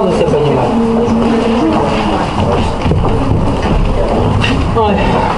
сразу все понимают. Ой.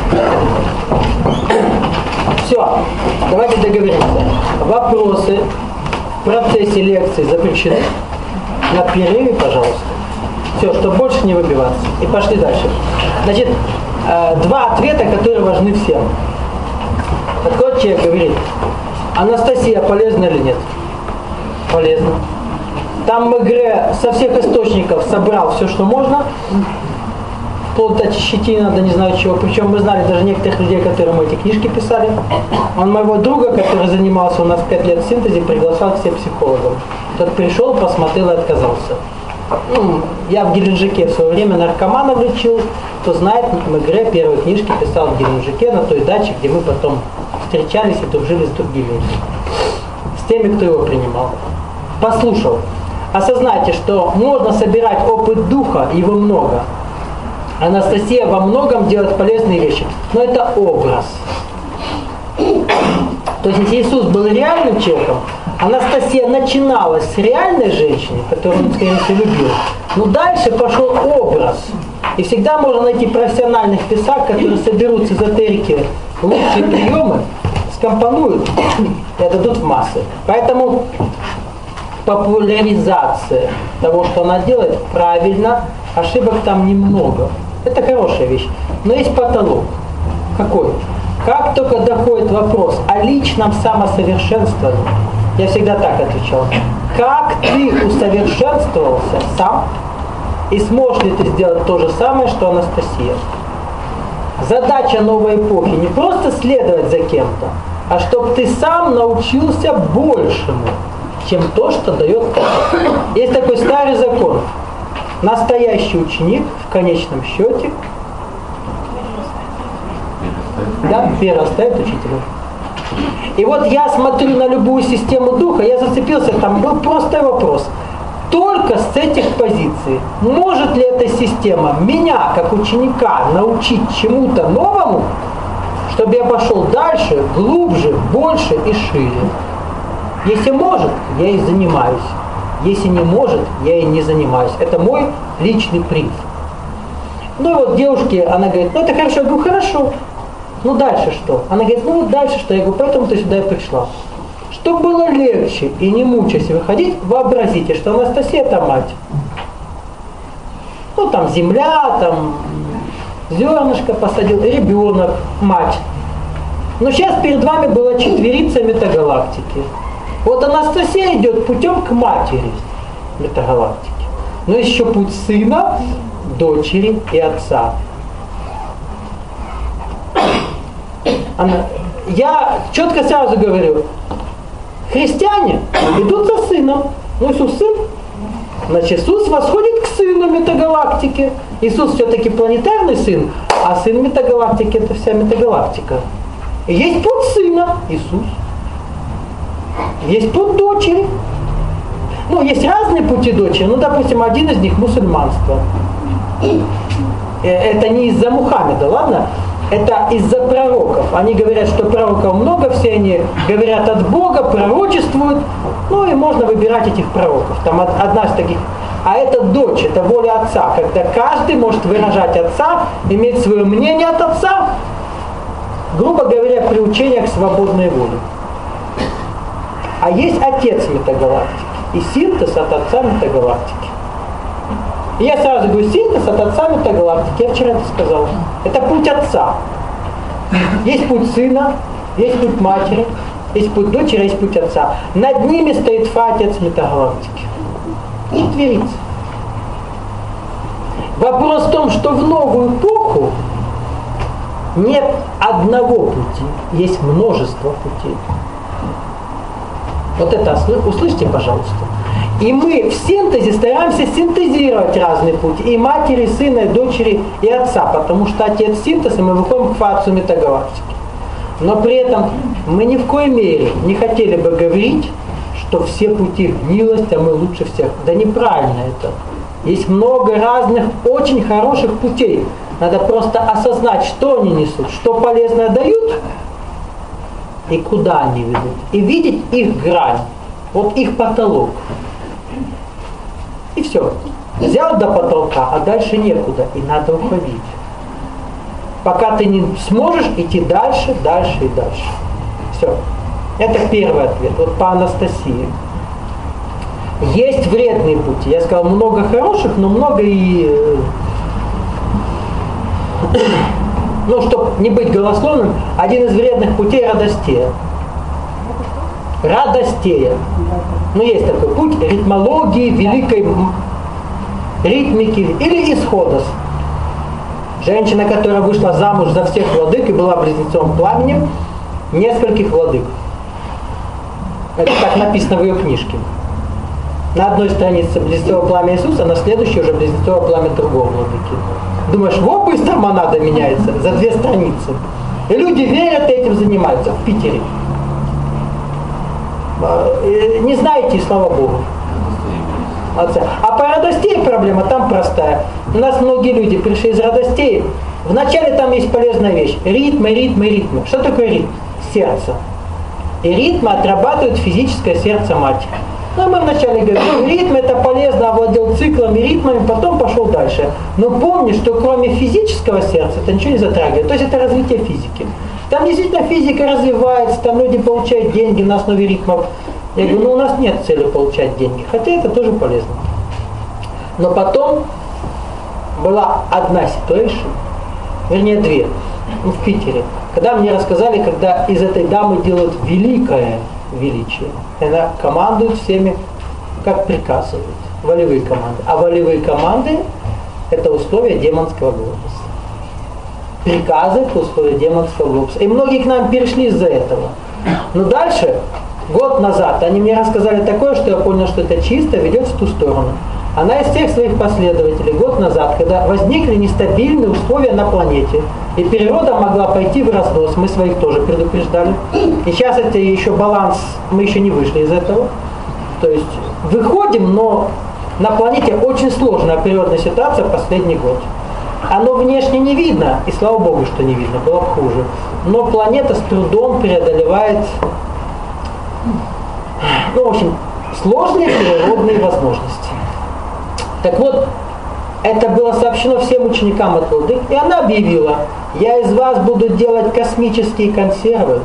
Все, давайте договоримся. Вопросы в процессе лекции запрещены. На перерыве, пожалуйста. Все, чтобы больше не выбиваться. И пошли дальше. Значит, два ответа, которые важны всем. Подходит человек, говорит: Анастасия полезна или нет? Полезна. Там Мегре со всех источников собрал все, что можно. Вплоть до щетина, да не знаю чего. Причем мы знали даже некоторых людей, которым эти книжки писали. Он моего друга, который занимался у нас 5 лет в синтезе, приглашал к себе психологам. Тот пришел, посмотрел и отказался. Я в Геленджике в свое время наркоманов лечил. Кто знает, Мегре первые книжки писал в Геленджике, на той даче, где мы потом встречались и дружили с другими. С теми, кто его принимал. Послушал. Осознайте, что можно собирать опыт духа, его много. Анастасия во многом делает полезные вещи, но это образ. То есть, если Иисус был реальным человеком, Анастасия начиналась с реальной женщины, которую он, скорее всего, любил, но дальше пошел образ. И всегда можно найти профессиональных писак, которые соберут с эзотерики лучшие приемы, скомпонуют и отдадут в массы. Поэтому популяризация того, что она делает, правильно, ошибок там немного. Это хорошая вещь. Но есть потолок. Какой? Как только доходит вопрос о личном самосовершенствовании, я всегда так отвечал: как ты усовершенствовался сам, и сможешь ли ты сделать то же самое, что Анастасия? Задача новой эпохи не просто следовать за кем-то, а чтобы ты сам научился большему, чем то, что дает кто-то. Есть такой старый закон. Настоящий ученик в конечном счете перерастает учителя. И вот я смотрю на любую систему духа, я зацепился, там был простой вопрос. Только с этих позиций может ли эта система меня, как ученика, научить чему-то новому, чтобы я пошел дальше, глубже, больше и шире? Если может, я и занимаюсь. Если не может, я и не занимаюсь. Это мой личный принцип. Ну и вот девушке, она говорит: ну это хорошо. Я говорю: хорошо. Ну дальше что? Она говорит: ну вот дальше что? Я говорю: поэтому ты сюда и пришла. Чтобы было легче и не мучаясь выходить, вообразите, что Анастасия это мать. Ну там земля, там зернышко посадил, ребенок, мать. Но сейчас перед вами была четверица метагалактики. Вот Анастасия идет путем к матери метагалактики. Но есть еще путь сына, дочери и отца. Я четко сразу говорю: христиане идут за сыном. Ну, Иисус сын. Значит, Иисус восходит к сыну метагалактики. Иисус все-таки планетарный сын, а сын метагалактики — это вся метагалактика. И есть путь сына, Иисус. Есть путь дочери. Ну, есть разные пути дочери. Ну, допустим, один из них — мусульманство. Это не из-за Мухаммеда, ладно? Это из-за пророков. Они говорят, что пророков много, все они говорят от Бога, пророчествуют. Ну, и можно выбирать этих пророков. Там одна из таких. А это дочь, это воля отца. Когда каждый может выражать отца, иметь свое мнение от отца. Грубо говоря, приучение к свободной воле. А есть отец метагалактики и синтез от отца метагалактики. И я сразу говорю: синтез от отца метагалактики. Я вчера это сказал. Это путь отца. Есть путь сына, есть путь матери, есть путь дочери, есть путь отца. Над ними стоит отец метагалактики. Четверица. Вопрос в том, что в новую эпоху нет одного пути, есть множество путей. Вот это услышьте, пожалуйста. И мы в синтезе стараемся синтезировать разные пути. И матери, и сына, и дочери, и отца. Потому что отец синтез, и мы выходим к фацу метагалактики. Но при этом мы ни в коей мере не хотели бы говорить, что все пути в гнилость, а мы лучше всех. Да неправильно это. Есть много разных очень хороших путей. Надо просто осознать, что они несут, что полезное дают и куда они ведут. И видеть их грань, вот их потолок. И все. Взял до потолка, а дальше некуда, и надо уходить. Пока ты не сможешь идти дальше, дальше и дальше. Все. Это первый ответ. Вот по Анастасии. Есть вредные пути. Я сказал, много хороших, но много и... Ну, чтобы не быть голословным, один из вредных путей — радостея. Радостея. Ну, есть такой путь ритмологии, великой ритмики или исходос. Женщина, которая вышла замуж за всех владык и была близнецом пламенем нескольких владык. Это так написано в ее книжке. На одной странице близнецовое пламя Иисуса, а на следующей уже близнецовое пламя другого владыки. Думаешь, вот быстро монада меняется за 2 страницы. И люди верят и этим занимаются в Питере. Не знаете, и слава Богу. А по радостей проблема там простая. У нас многие люди пришли из радостей. Вначале там есть полезная вещь. Ритмы, ритмы, ритмы. Что такое ритм? Сердце. И ритмы отрабатывает физическое сердце матери. Ну, мы вначале говорим, ритм это полезно, овладел циклами, ритмами, потом пошел дальше. Но помни, что кроме физического сердца это ничего не затрагивает. То есть это развитие физики. Там действительно физика развивается, там люди получают деньги на основе ритмов. Я говорю, ну у нас нет цели получать деньги, хотя это тоже полезно. Но потом была одна ситуация, вернее 2, в Питере, когда мне рассказали, когда из этой дамы делают великое величие. Она командует всеми, как приказывает, волевые команды. А волевые команды – это условия демонского глобуса. Приказы – это условия демонского глобуса. И многие к нам перешли из-за этого. Но дальше, год назад, они мне рассказали такое, что я понял, что это чисто ведет в ту сторону. Она из всех своих последователей год назад, когда возникли нестабильные условия на планете, и природа могла пойти в разнос, мы своих тоже предупреждали. И сейчас это еще баланс, мы еще не вышли из этого. То есть выходим, но на планете очень сложная природная ситуация последний год. Оно внешне не видно, и слава Богу, что не видно, было бы хуже. Но планета с трудом преодолевает, ну, в общем, сложные природные возможности. Так вот, это было сообщено всем ученикам от владык, и она объявила, я из вас буду делать космические консервы.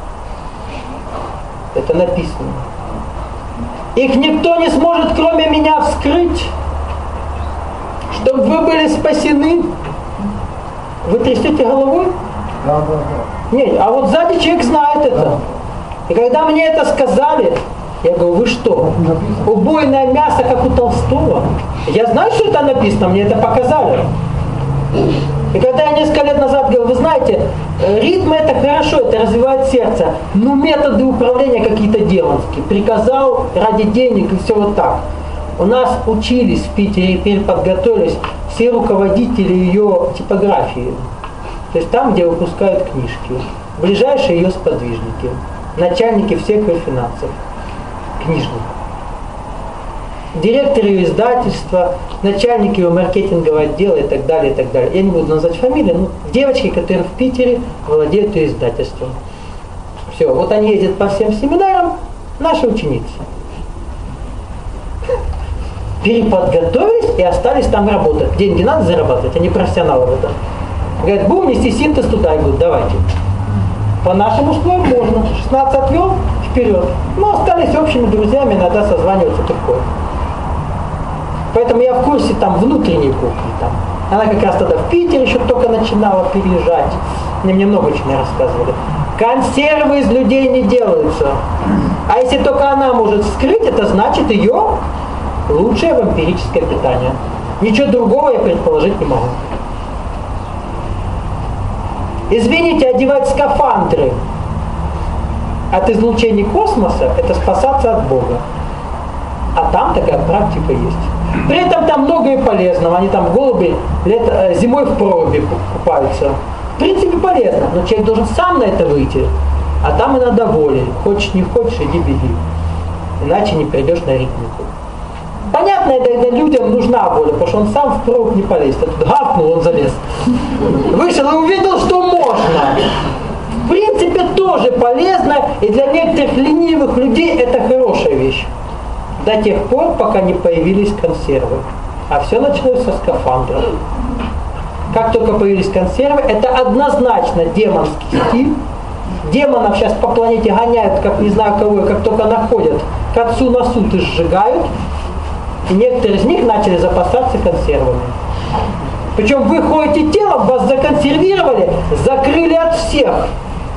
Это написано. Их никто не сможет, кроме меня, вскрыть, чтобы вы были спасены. Вы трясете головой? Да. Нет, а вот сзади человек знает это. Да. И когда мне это сказали, я говорю, вы что, убойное мясо, как у Толстого? Я знаю, что это написано, мне это показали. И когда я несколько лет назад говорил, вы знаете, ритмы это хорошо, это развивает сердце, но методы управления какие-то демонские. Приказал ради денег и все вот так. У нас учились в Питере, и теперь подготовились все руководители ее типографии. То есть там, где выпускают книжки. Ближайшие ее сподвижники, начальники всех ее финансов. Книжных. Директор ее издательства, начальник ее маркетингового отдела и так далее, и так далее. Я не буду назвать фамилии, но девочки, которые в Питере владеют ее издательством. Все, вот они ездят по всем семинарам, наши ученицы. Переподготовились и остались там работать. Деньги надо зарабатывать, они профессионалы в этом. Говорят, будем нести синтез туда, и говорят, давайте. По нашим условиям можно. 16 отвел, вперед. Но остались общими друзьями, иногда созваниваться такое. Поэтому я в курсе там внутренней кухни. Там. Она как раз тогда в Питере еще только начинала переезжать. Мне много очень рассказывали. Консервы из людей не делаются. А если только она может вскрыть, это значит ее лучшее вампирическое питание. Ничего другого я предположить не могу. Извините, одевать скафандры от излучений космоса – это спасаться от Бога. А там такая практика есть. При этом там многое полезного. Они там голуби зимой в проруби купаются. В принципе полезно, но человек должен сам на это выйти. А там иногда воля. Хочешь, не хочешь, иди беги. Иначе не придешь на ритмику. Понятно, это людям нужна воля, потому что он сам в прорубь не полезет. А тут гавкнул, он залез. Вышел и увидел, что можно. В принципе, тоже полезно, и для некоторых ленивых людей это хорошая вещь. до тех пор, пока не появились консервы. А все началось со скафандров. Как только появились консервы, это однозначно демонский стиль. Демонов сейчас по планете гоняют, как не знаю кого, и как только находят, к отцу на суд и сжигают. И некоторые из них начали запасаться консервами. Причем вы ходите телом, вас законсервировали, закрыли от всех.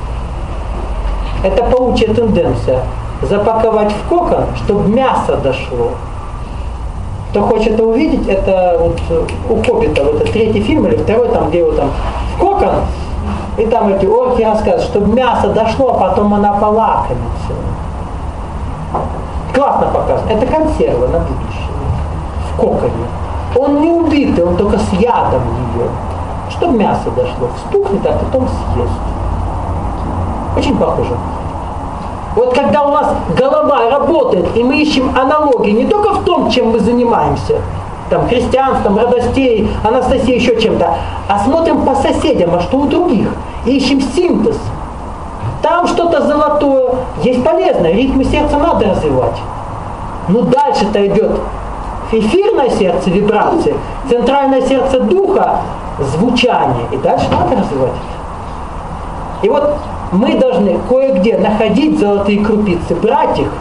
Это паучья тенденция. Запаковать в кокон, чтобы мясо дошло. Кто хочет это увидеть, это вот у Хоббита, вот это 3-й фильм или 2-й, там, где его там в кокон, и там эти орки рассказывают, чтобы мясо дошло, а потом она полакомится. Классно показано. Это консерва на будущее. В коконе. Он не убитый, он только с ядом ее. Чтобы мясо дошло. Вспухнет, а потом съест. Очень похоже. Вот когда у нас голова работает, и мы ищем аналогии не только в том, чем мы занимаемся, там, христианством, радостей, Анастасией, еще чем-то, а смотрим по соседям, а что у других, и ищем синтез. Там что-то золотое, есть полезное, ритмы сердца надо развивать. Но дальше-то идет эфирное сердце, вибрации, центральное сердце духа, звучание, и дальше надо развивать. И вот мы должны кое-где находить золотые крупицы, брать их,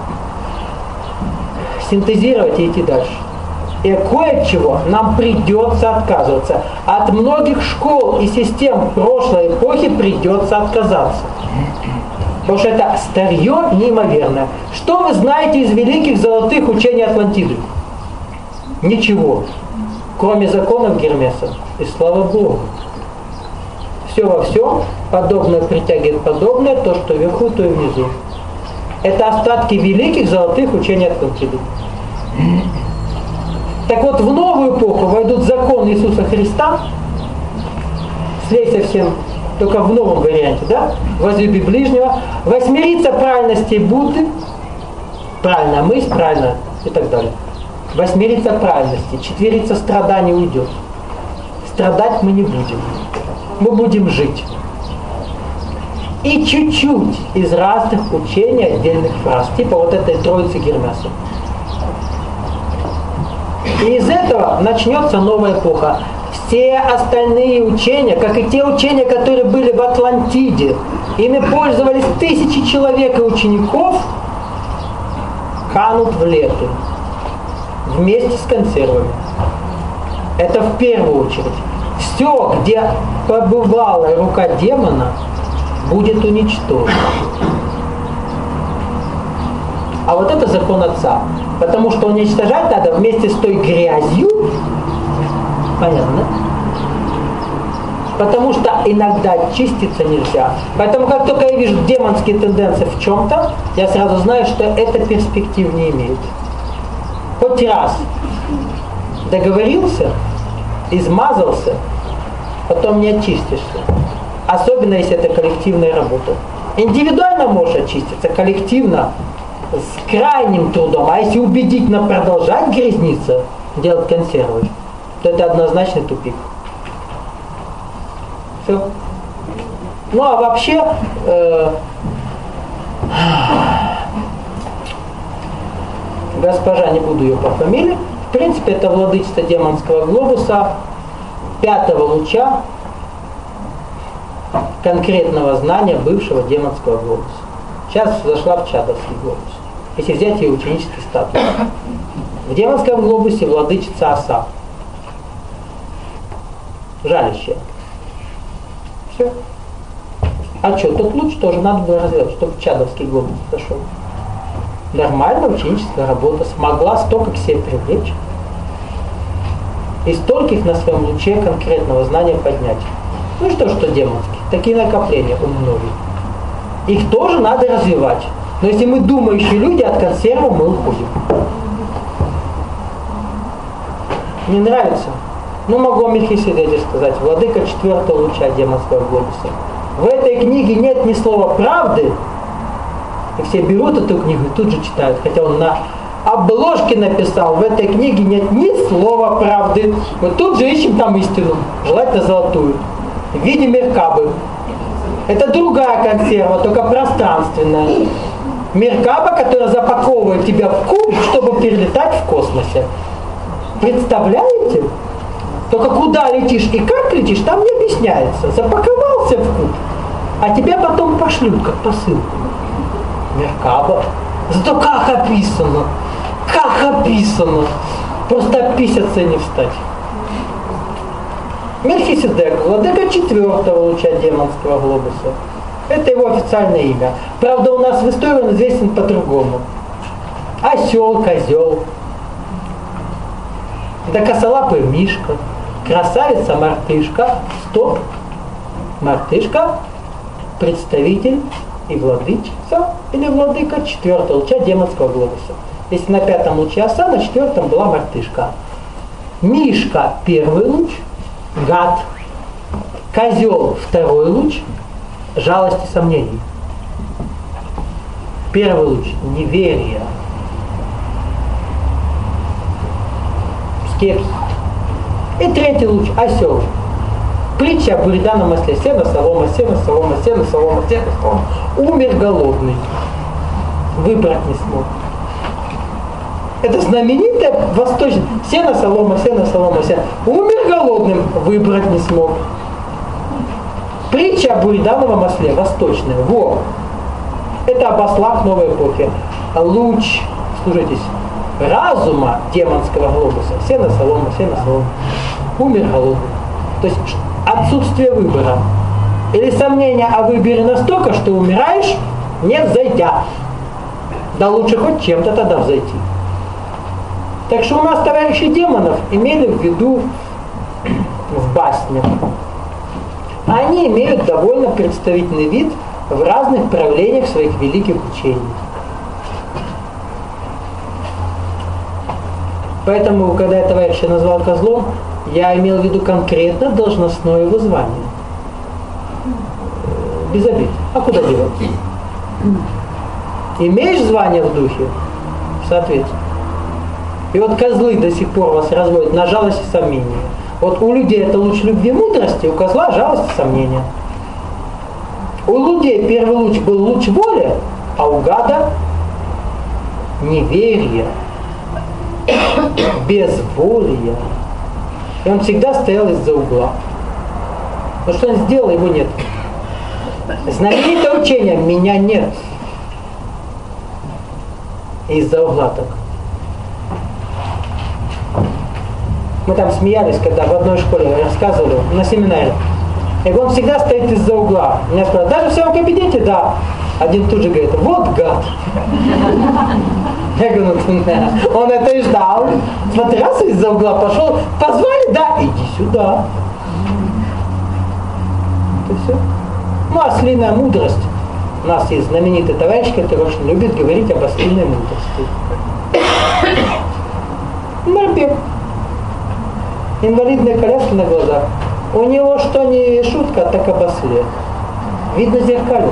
синтезировать и идти дальше. И кое-от чего нам придется отказываться. От многих школ и систем прошлой эпохи придется отказаться. Потому что это старье неимоверное. Что вы знаете из великих золотых учений Атлантиды? Ничего. Кроме законов Гермеса. И слава Богу. Все во всем, подобное притягивает подобное, то, что вверху, то и внизу. Это остатки великих золотых учений Атлантиды. Так вот, в новую эпоху войдут законы Иисуса Христа, слей совсем, только в новом варианте, да? Возлюби ближнего, восьмерица правильности Будды, правильная мысль, правильно и так далее. Восьмерица правильности, четверица страданий уйдет. Страдать мы не будем. Мы будем жить. И чуть-чуть из разных учений отдельных фраз, типа вот этой троицы Гермеса. И из этого начнется новая эпоха. Все остальные учения, как и те учения, которые были в Атлантиде, ими пользовались тысячи человек и учеников, канут в лету вместе с консервами. Это в первую очередь. Все, где побывала рука демона, будет уничтожено. А вот это закон Отца. Потому что уничтожать надо вместе с той грязью. Понятно? Потому что иногда чиститься нельзя. Поэтому как только я вижу демонские тенденции в чем-то, я сразу знаю, что это перспектив не имеет. Хоть раз договорился, измазался, потом не очистишься. Особенно если это коллективная работа. Индивидуально можешь очиститься, коллективно с крайним трудом. А если убедительно продолжать грязниться, делать консервы, то это однозначный тупик. Все. Ну а вообще госпожа, не буду ее по фамилии, в принципе это владычество демонского глобуса, 5-го луча конкретного знания бывшего демонского глобуса. Сейчас зашла в чадовский глобус. Если взять ее ученический статус. В демонском глобусе владычица оса. Жалящая. Все. А что, тот луч тоже надо было развивать, чтобы в чадовский глобус зашел. Нормальная ученическая работа. Смогла столько к себе привлечь. И стольких на своем луче конкретного знания поднять. Ну и что демонские? Такие накопления у многих. Их тоже надо развивать. Но если мы думающие люди, от консерва мы уходим. Не нравится? Ну, могу о Мельхиседеке сказать. Владыка 4-го луча демонского глобуса. В этой книге нет ни слова правды. И все берут эту книгу и тут же читают. Хотя он на обложке написал, в этой книге нет ни слова правды. Мы тут же ищем там истину. Желательно золотую. В виде Меркабы. Это другая консерва, только пространственная. Меркаба, которая запаковывает тебя в куб, чтобы перелетать в космосе. Представляете? Только куда летишь и как летишь, там не объясняется. Запаковался в куб, а тебя потом пошлют, как посылку. Меркаба. Зато как описано. Как описано. Просто описаться и не встать. Мельхиседек, владыка 4-го луча демонского глобуса. Это его официальное имя. Правда, у нас в истории он известен по-другому. Осел, козел. Да косолапый мишка. Красавица мартышка. Стоп. Мартышка. Представитель и владычица или владыка 4-го луча демонского глобуса. Если на 5-м луче оса, на 4-м была мартышка. Мишка 1-й луч. Гад. Козел 2-й луч. Жалость и сомнений. 1-й луч неверие. Скепсис. И 3-й луч осел. Притча о буриданом масле. Сено, солома, сено, солома, сено, солома, сено, солома. Умер голодный. Выбрать не смог. Это знаменитая восточная. Сено, солома, сено, солома, сено. Умер голодным. Выбрать не смог. Притча о буридановом масле. Восточная. Во. Это об ослах новой эпохи. Луч, слушайтесь, разума демонского глобуса. Сено, солома, сено, солома. Умер голодным. То есть отсутствие выбора. Или сомнения о выборе настолько, что умираешь, не взойдя. Да лучше хоть чем-то тогда взойти. Так что у нас товарищи демонов имели в виду в басне. Они имеют довольно представительный вид в разных проявлениях своих великих учений. Поэтому, когда я товарища назвал козлом, я имел в виду конкретно должностное его звание. Без обид. А куда девать? Имеешь звание в духе? Соответственно. И вот козлы до сих пор вас разводят на жалость и сомнение. Вот у людей это луч любви и мудрости, у козла жалость и сомнение. У людей 1-й луч был луч воли, а у гада неверие, безволие. И он всегда стоял из-за угла. Но что он сделал, его нет. Знаменитое учение «Меня нет». Из-за угла так. Мы там смеялись, когда в одной школе рассказывали, на семинаре. И он всегда стоит из-за угла. Меня спрашивают, даже в своем кабинете? Да. Один тут же говорит, вот гад. Я говорю, он это и ждал. Смотри, раз из-за угла пошел, позвали, да, иди сюда. Это все. Ну, ослиная мудрость. У нас есть знаменитый товарищ, который очень любит говорить об ослиной мудрости. Нарбек. Инвалидные коляски на глазах. У него что не шутка, так об осле. Видно зеркально.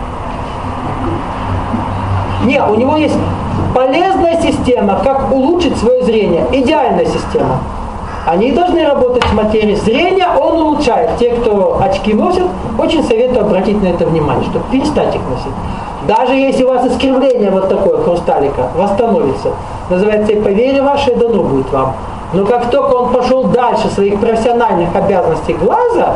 Не, у него есть полезная система, как улучшить свое зрение. Идеальная система. Они должны работать с материей. Зрение он улучшает. Те, кто очки носят, очень советую обратить на это внимание, чтобы перестать их носить. Даже если у вас искривление вот такое, хрусталика, восстановится. Называется, и по вере вашей дано будет вам. Но как только он пошел дальше своих профессиональных обязанностей глаза,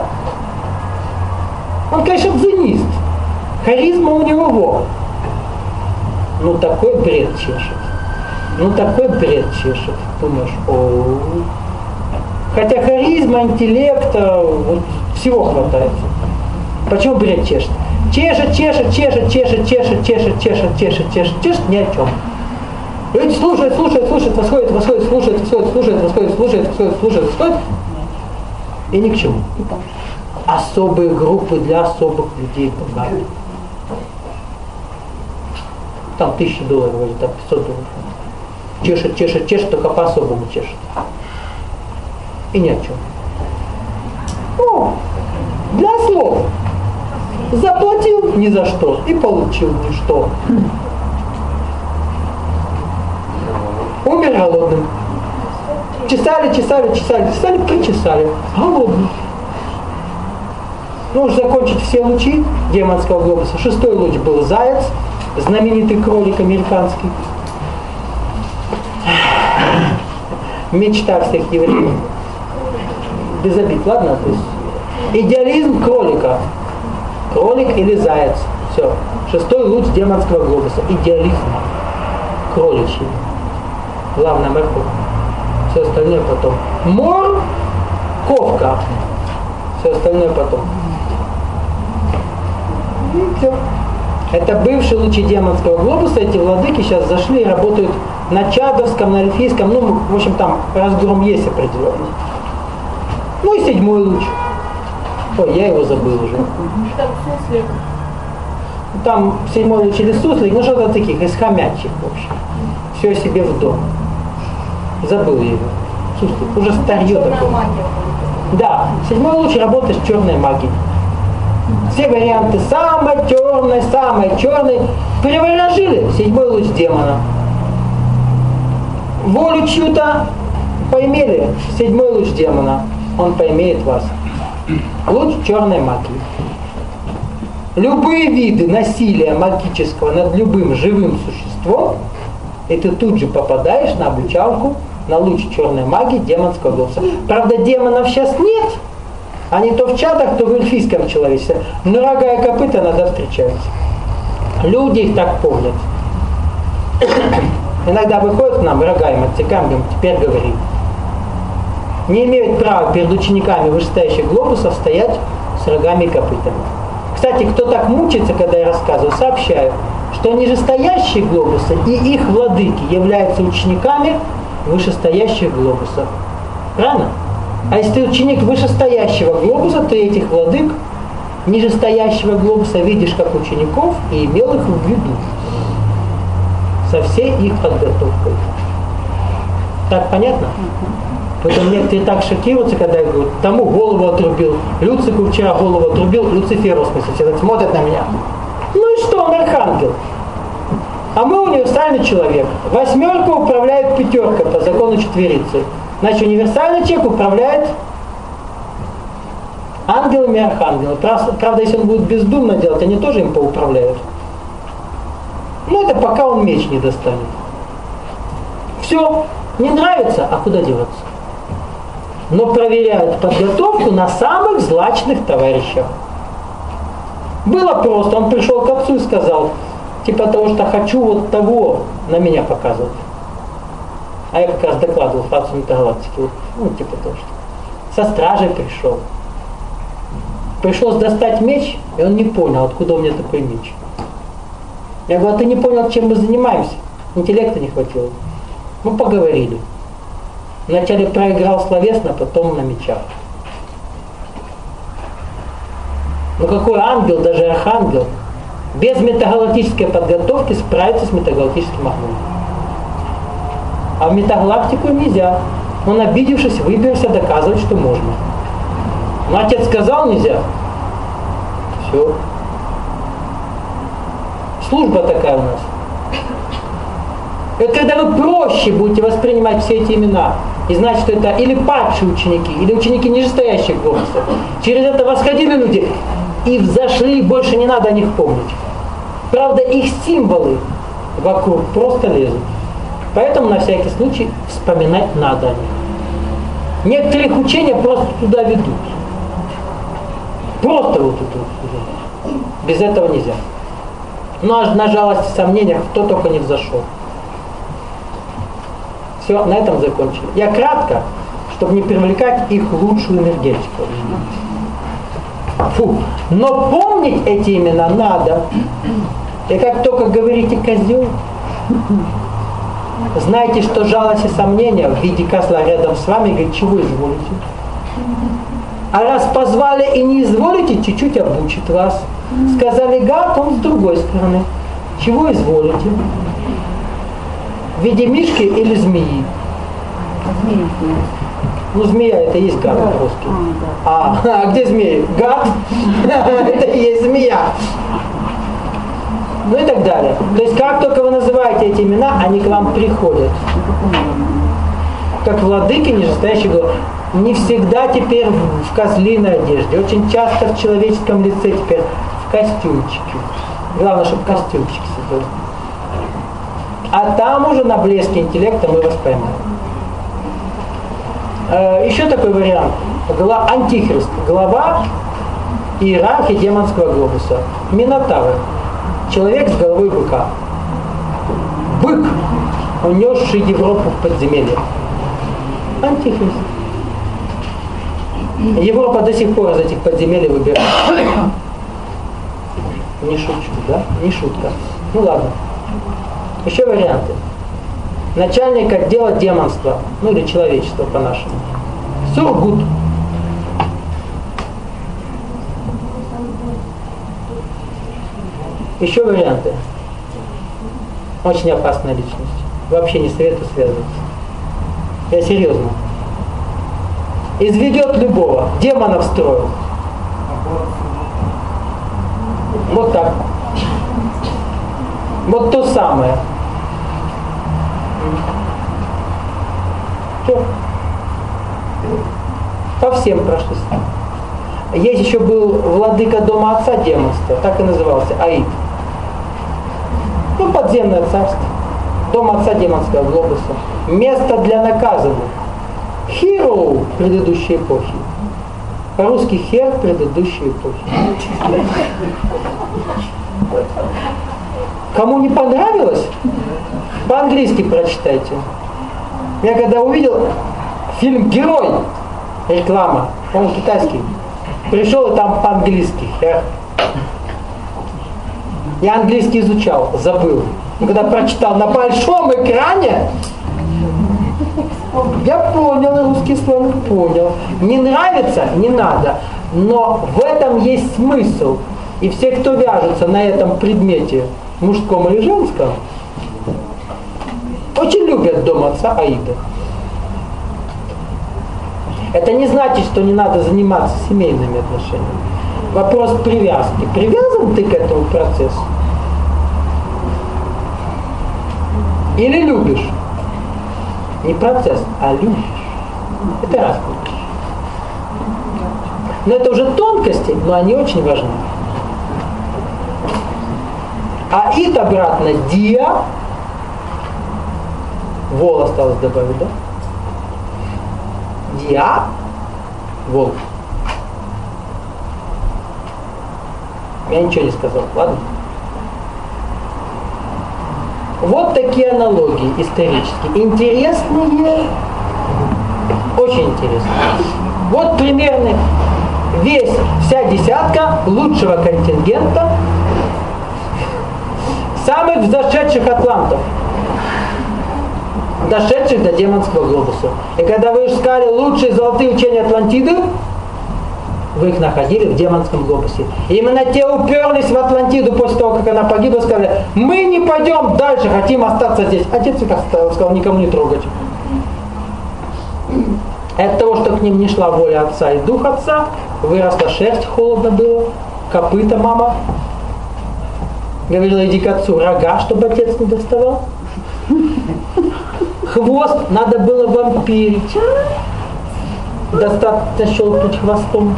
он, конечно, дзенист. Харизма у него во. Ну такой бред чешет. Ну такой бред чешет. Думаешь, о. Хотя харизма, интеллекта, вот, всего хватает. Почему бред чешет? Чешет, чешет, чешет, чешет, чешет, чешет, чешет, чешет, чешет, чешет, ни о чем. Люди слушают, слушают, слушают, восходят, восходят, слушают, восходят, слушают, восходят, слушают, восходят, слушают, восходят. И ни к чему. Особые группы для особых людей богатых. Там $1000, или там $500. Чешет, чешет, чешет, только по-особому чешет. И ни о чем. Ну, для слов. Заплатил ни за что и получил ничто. Умер голодным. Чесали, чесали, чесали, чесали, причесали. Голодный. Ну, уж закончить все лучи демонского глобуса. 6-й луч был заяц. знаменитый кролик американский, мечта всех евреев. Без обид, ладно? То есть идеализм кролика. Кролик или заяц. Все. 6-й луч демонского глобуса. Идеализм. Кроличий. Главное морковь. Все остальное потом. Морковка. Все остальное потом. И все. Это бывшие лучи демонского глобуса. Эти владыки сейчас зашли и работают на Чадовском, на Эльфийском. Ну, в общем, там разгром есть определенный. Ну и 7-й луч. Ой, я его забыл уже. Там суслик. Там 7-й луч или суслик, ну что-то таких, из хомячих, в общем. Все себе в дом. Забыл я его. Суслик, уже старье такое. Да, 7-й луч работает с черной магией. Все варианты самой черной переворожили 7-й луч демона. Волю чью-то поимели, 7-й луч демона. Он поимеет вас. Луч черной магии. Любые виды насилия магического над любым живым существом, и ты тут же попадаешь на обучалку на луч черной магии демонского глобуса. Правда, демонов сейчас нет. Они то в Чадах, то в эльфийском человечестве. Но рога и копыта иногда встречаются. Люди их так помнят. Иногда выходят к нам, рога им отсекаем, говорим, теперь говори. Не имеют права перед учениками вышестоящих глобусов стоять с рогами и копытами. Кстати, кто так мучается, когда я рассказываю, сообщаю, что нижестоящие глобусы и их владыки являются учениками вышестоящих глобусов. Правильно? А если ты ученик вышестоящего глобуса, то этих владык нижестоящего глобуса видишь как учеников и имел их в виду со всей их подготовкой. Так понятно? Поэтому некоторые так шокируются, когда я говорю, тому голову отрубил, Люцику вчера голову отрубил, Люциферу, в смысле, все так смотрят на меня. Ну и что, он архангел. А мы универсальный человек. 8 управляет 5 по закону четверицы. Значит, универсальный человек управляет ангелами и архангелами. Правда, если он будет бездумно делать, они тоже им поуправляют. Но это пока он меч не достанет. Все, не нравится, а куда деваться? Но проверяют подготовку на самых злачных товарищах. Было просто, он пришел к отцу и сказал, типа того, что хочу вот того на меня показывать. А я как раз докладывал Фацу Метагалактики, ну типа того, что со стражей пришел. Пришлось достать меч, и он не понял, откуда у меня такой меч. Я говорю, а ты не понял, чем мы занимаемся? Интеллекта не хватило. Мы поговорили. Вначале проиграл словесно, потом на мечах. Но какой ангел, даже архангел, без метагалактической подготовки справится с метагалактическим огнем. А в метагалактику нельзя. Он, обидевшись, выберся доказывать, что можно. Но отец сказал нельзя. Все. Служба такая у нас. Это когда вы проще будете воспринимать все эти имена и знать, что это или падшие ученики, или ученики нижестоящих глобусов. Через это восходили люди и взошли, и больше не надо о них помнить. Правда, их символы вокруг просто лезут. Поэтому на всякий случай вспоминать надо о них. Некоторых учения просто туда ведут. Просто вот туда. Без этого нельзя. Но аж на жалость и сомнениях кто только не взошел. Все, на этом закончили. Я кратко, чтобы не привлекать их лучшую энергетику. Фу. Но помнить эти имена надо. И как только говорите козел, знайте, что жалость и сомнения в виде козла рядом с вами, говорит, чего изволите? А раз позвали и не изволите, чуть-чуть обучит вас. Сказали гад, он с другой стороны. Чего изволите? В виде мишки или змеи? Змеи. Ну, змея это и есть гад русский. А где змеи? Гад? Это и есть змея. Ну и так далее. То есть как только вы называете эти имена, они к вам приходят. Как владыки нижестоящие глобусы. Не всегда теперь в козлиной одежде. Очень часто в человеческом лице теперь в костюмчике. Главное, чтобы костюмчик сидел. А там уже на блеске интеллекта мы вас поймем. Еще такой вариант. Антихрист. Глава иерархии демонского глобуса. Минотавр. Человек с головой быка. Бык, унесший Европу в подземелье. Антихрист. Европа до сих пор из этих подземелий выбирает. Не шучу, да? Не шутка. Ну ладно. Еще варианты. Начальник отдела демонства, ну или человечества по-нашему. Сургут. Еще варианты. Очень опасная личность. Вообще не советую связываться. Я серьезно. Изведет любого. Демонов строил. Вот так. Вот то самое. Все. По всем прошлись. Есть еще был владыка дома отца демонства, так и назывался, Аид. Ну, подземное царство. Дом отца демонского глобуса. Место для наказанных. Hero предыдущей эпохи. По-русски хер предыдущей эпохи. Кому не понравилось, по-английски прочитайте. Я когда увидел фильм «Герой», реклама, он китайский, пришел и там по-английски. Я английский изучал, забыл. Но когда прочитал на большом экране, я понял русский слова, понял. Не нравится, не надо. Но в этом есть смысл. И все, кто вяжется на этом предмете, мужском или женском, очень любят дом отца Аида. Это не значит, что не надо заниматься семейными отношениями. Вопрос привязки. Привязан ты к этому процессу? Или любишь? Не процесс, а любишь. Это разные. Но это уже тонкости, но они очень важны. Аид обратно диа. Вол осталось добавить, да? Диа. Вол. Я ничего не сказал, ладно? Вот такие аналогии исторические. Интересные, очень интересные. Вот примерно вся десятка лучшего контингента самых взошедших атлантов, дошедших до демонского глобуса. И когда вы искали лучшие золотые учения Атлантиды, вы их находили в демонском глобусе. И именно те уперлись в Атлантиду после того, как она погибла, сказали: мы не пойдем дальше, хотим остаться здесь. Отец их оставил, сказал: никому не трогать. От того, что к ним не шла воля отца и дух отца, выросла шерсть, холодно было, копыта мама говорила: иди к отцу, рога, чтобы отец не доставал. Хвост надо было вампирить. Достаточно щелкнуть хвостом.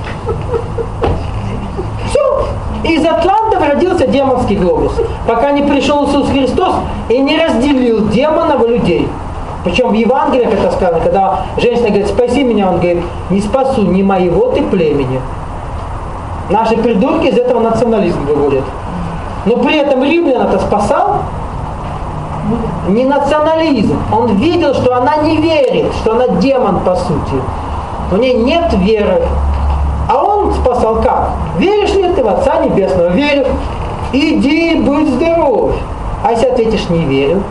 Все. Из атлантов родился демонский глобус. Пока не пришел Иисус Христос и не разделил демонов и людей. Причем в Евангелиях это сказано, когда женщина говорит: спаси меня, он говорит: не спасу ни моего ты племени. Наши придурки из этого национализм выводят. Но при этом римлян-то спасал. Не национализм. Он видел, что она не верит, что она демон по сути. У нее нет веры. А он спасал как? Веришь ли ты в Отца Небесного? Верю. Иди, будь здоров. А если ответишь: не верю?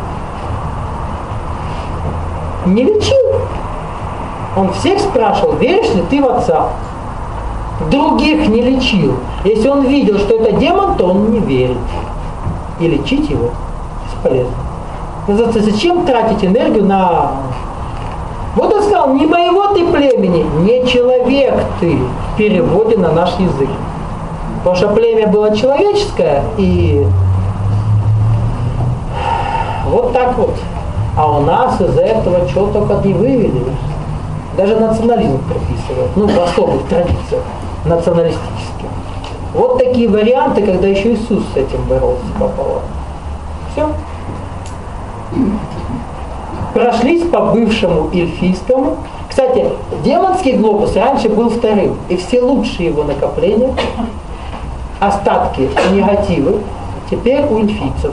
Не лечил. Он всех спрашивал: веришь ли ты в Отца? Других не лечил. Если он видел, что это демон, то он не верит. И лечить его бесполезно. Зачем тратить энергию на... Вот он сказал: не моего ты племени, не человек ты, в переводе на наш язык. Потому что племя было человеческое, и вот так вот. А у нас из-за этого чего только не вывели. Даже национализм прописывают. Ну, в особых традициях националистических. Вот такие варианты, когда еще Иисус с этим боролся пополам. Все. Прошлись по бывшему эльфийскому. Кстати, демонский глобус раньше был вторым, и все лучшие его накопления, остатки, негативы, теперь у эльфийцев.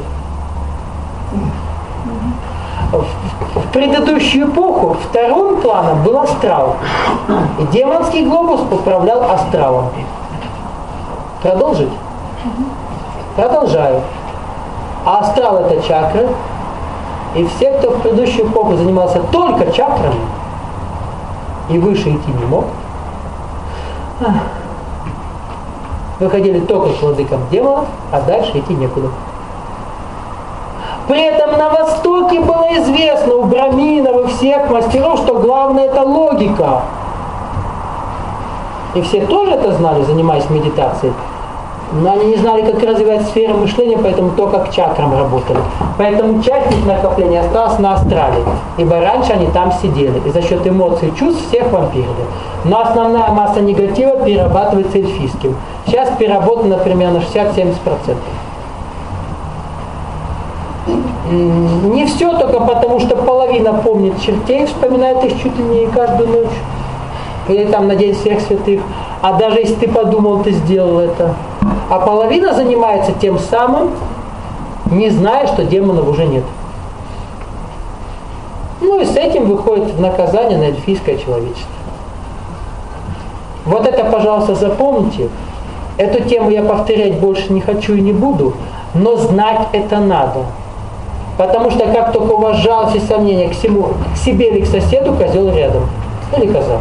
В предыдущую эпоху вторым планом был астрал, и демонский глобус управлял астралом. Продолжить? Продолжаю. А астрал это чакры, и все, кто в предыдущую эпоху занимался только чакрами, и выше идти не мог, выходили только к владыкам демонов, а дальше идти некуда. При этом на Востоке было известно у браминов и всех мастеров, что главное это логика. И все тоже это знали, занимаясь медитацией. Но они не знали, как развивать сферу мышления, поэтому только к чакрам работали. Поэтому часть их накопления осталась на астрале, ибо раньше они там сидели, и за счет эмоций и чувств всех вампирили. Но основная масса негатива перерабатывается эльфийским. Сейчас переработано, например, на 60-70%. Не все, только потому что половина помнит чертей, вспоминает их чуть ли не каждую ночь. Или там на День всех святых. А даже если ты подумал, ты сделал это. А половина занимается тем самым, не зная, что демонов уже нет. Ну и с этим выходит в наказание на эльфийское человечество. Вот это, пожалуйста, запомните. Эту тему я повторять больше не хочу и не буду, но знать это надо. Потому что как только у вас жалость и сомнения к себе или к соседу, козел рядом. Или коза.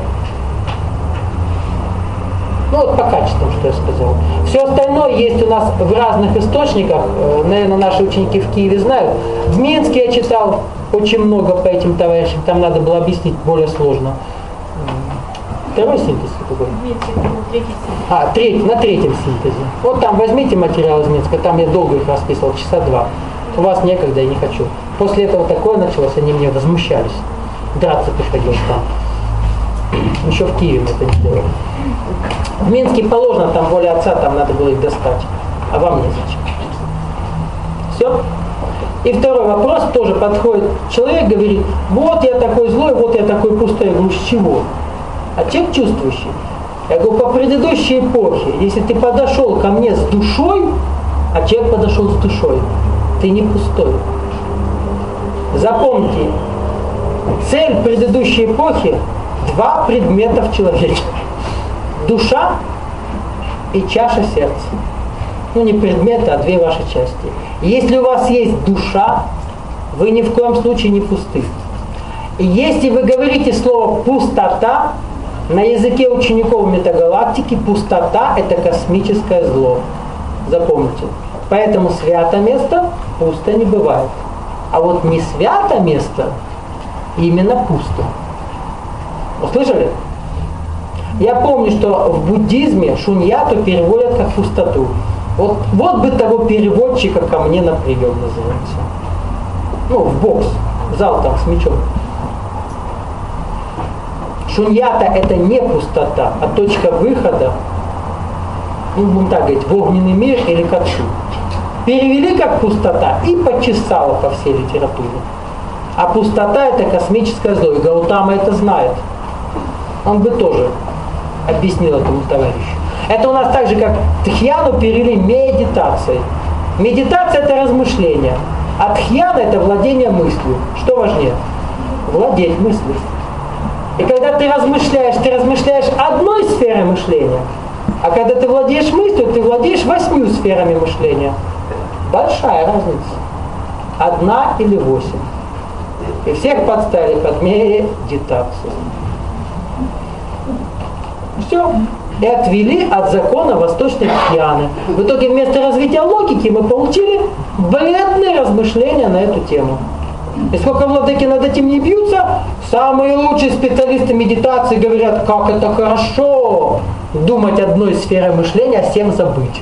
Ну вот по качествам, что я сказал. Все остальное есть у нас в разных источниках. Наверное, наши ученики в Киеве знают. В Минске я читал очень много по этим товарищам. Там надо было объяснить более сложно. Второй синтез какой? Третий, на третьем синтезе. Вот там возьмите материал из Минска. Там я долго их расписывал, часа 2. У вас некогда, я не хочу. После этого такое началось, они мне возмущались. Драться приходилось там. Еще в Киеве мы это не делали. В Минске положено, там воля отца, там надо было их достать. А вам незачем. Все? И второй вопрос тоже подходит. Человек говорит, вот я такой злой, вот я такой пустой. Я говорю, с чего? А человек чувствующий. Я говорю, по предыдущей эпохе, если ты подошел ко мне с душой, а человек подошел с душой, ты не пустой. Запомните, цель предыдущей эпохи — 2 предмета в человеке. Душа и чаша сердца. Ну не предметы, а 2 ваши части. Если у вас есть душа, вы ни в коем случае не пусты. И если вы говорите слово «пустота», на языке учеников метагалактики пустота – это космическое зло. Запомните. Поэтому свято место пусто не бывает. А вот не свято место именно пусто. Услышали? Я помню, что в буддизме шуньяту переводят как пустоту. Вот бы того переводчика ко мне на прием называется. Ну, в бокс, в зал там с мечом. Шуньята это не пустота, а точка выхода, ну будем так говорить, в огненный мир или к отцу. Перевели как пустота и почесало по всей литературе. А пустота это космическое зло, и Гаутама это знает. Он бы тоже объяснил этому товарищу. Это у нас так же, как тхьяну перевели медитацией. Медитация это размышление, а тхьяна это владение мыслью. Что важнее? Владеть мыслью. И когда ты размышляешь одной сферой мышления, а когда ты владеешь мыслью, ты владеешь 8 сферами мышления. Большая разница. 1 или 8. И всех подставили под медитацию. Все. И отвели от закона восточной тхьяны. В итоге вместо развития логики мы получили бледные размышления на эту тему. И сколько владыки над этим не бьются, самые лучшие специалисты медитации говорят, как это хорошо думать одной сферой мышления, а 7 забыть.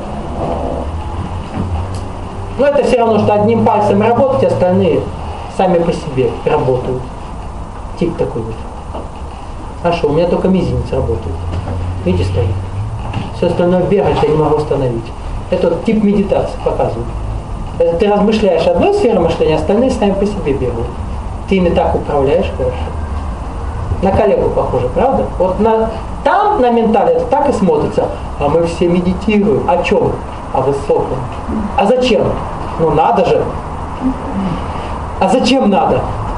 Но это все равно, что одним пальцем работать, остальные сами по себе работают. Тик такой вот. А что, у меня только мизинец работает. Видите, стоит. Все остальное бегать я не могу остановить. Это вот тип медитации показывает. Это ты размышляешь одной сферой мышления, остальные сами по себе бегают. Ты ими так управляешь хорошо. На коллегу похоже, правда? Вот там на ментале это так и смотрится. А мы все медитируем. О чем? О высоком. А зачем? Ну надо же. А зачем надо?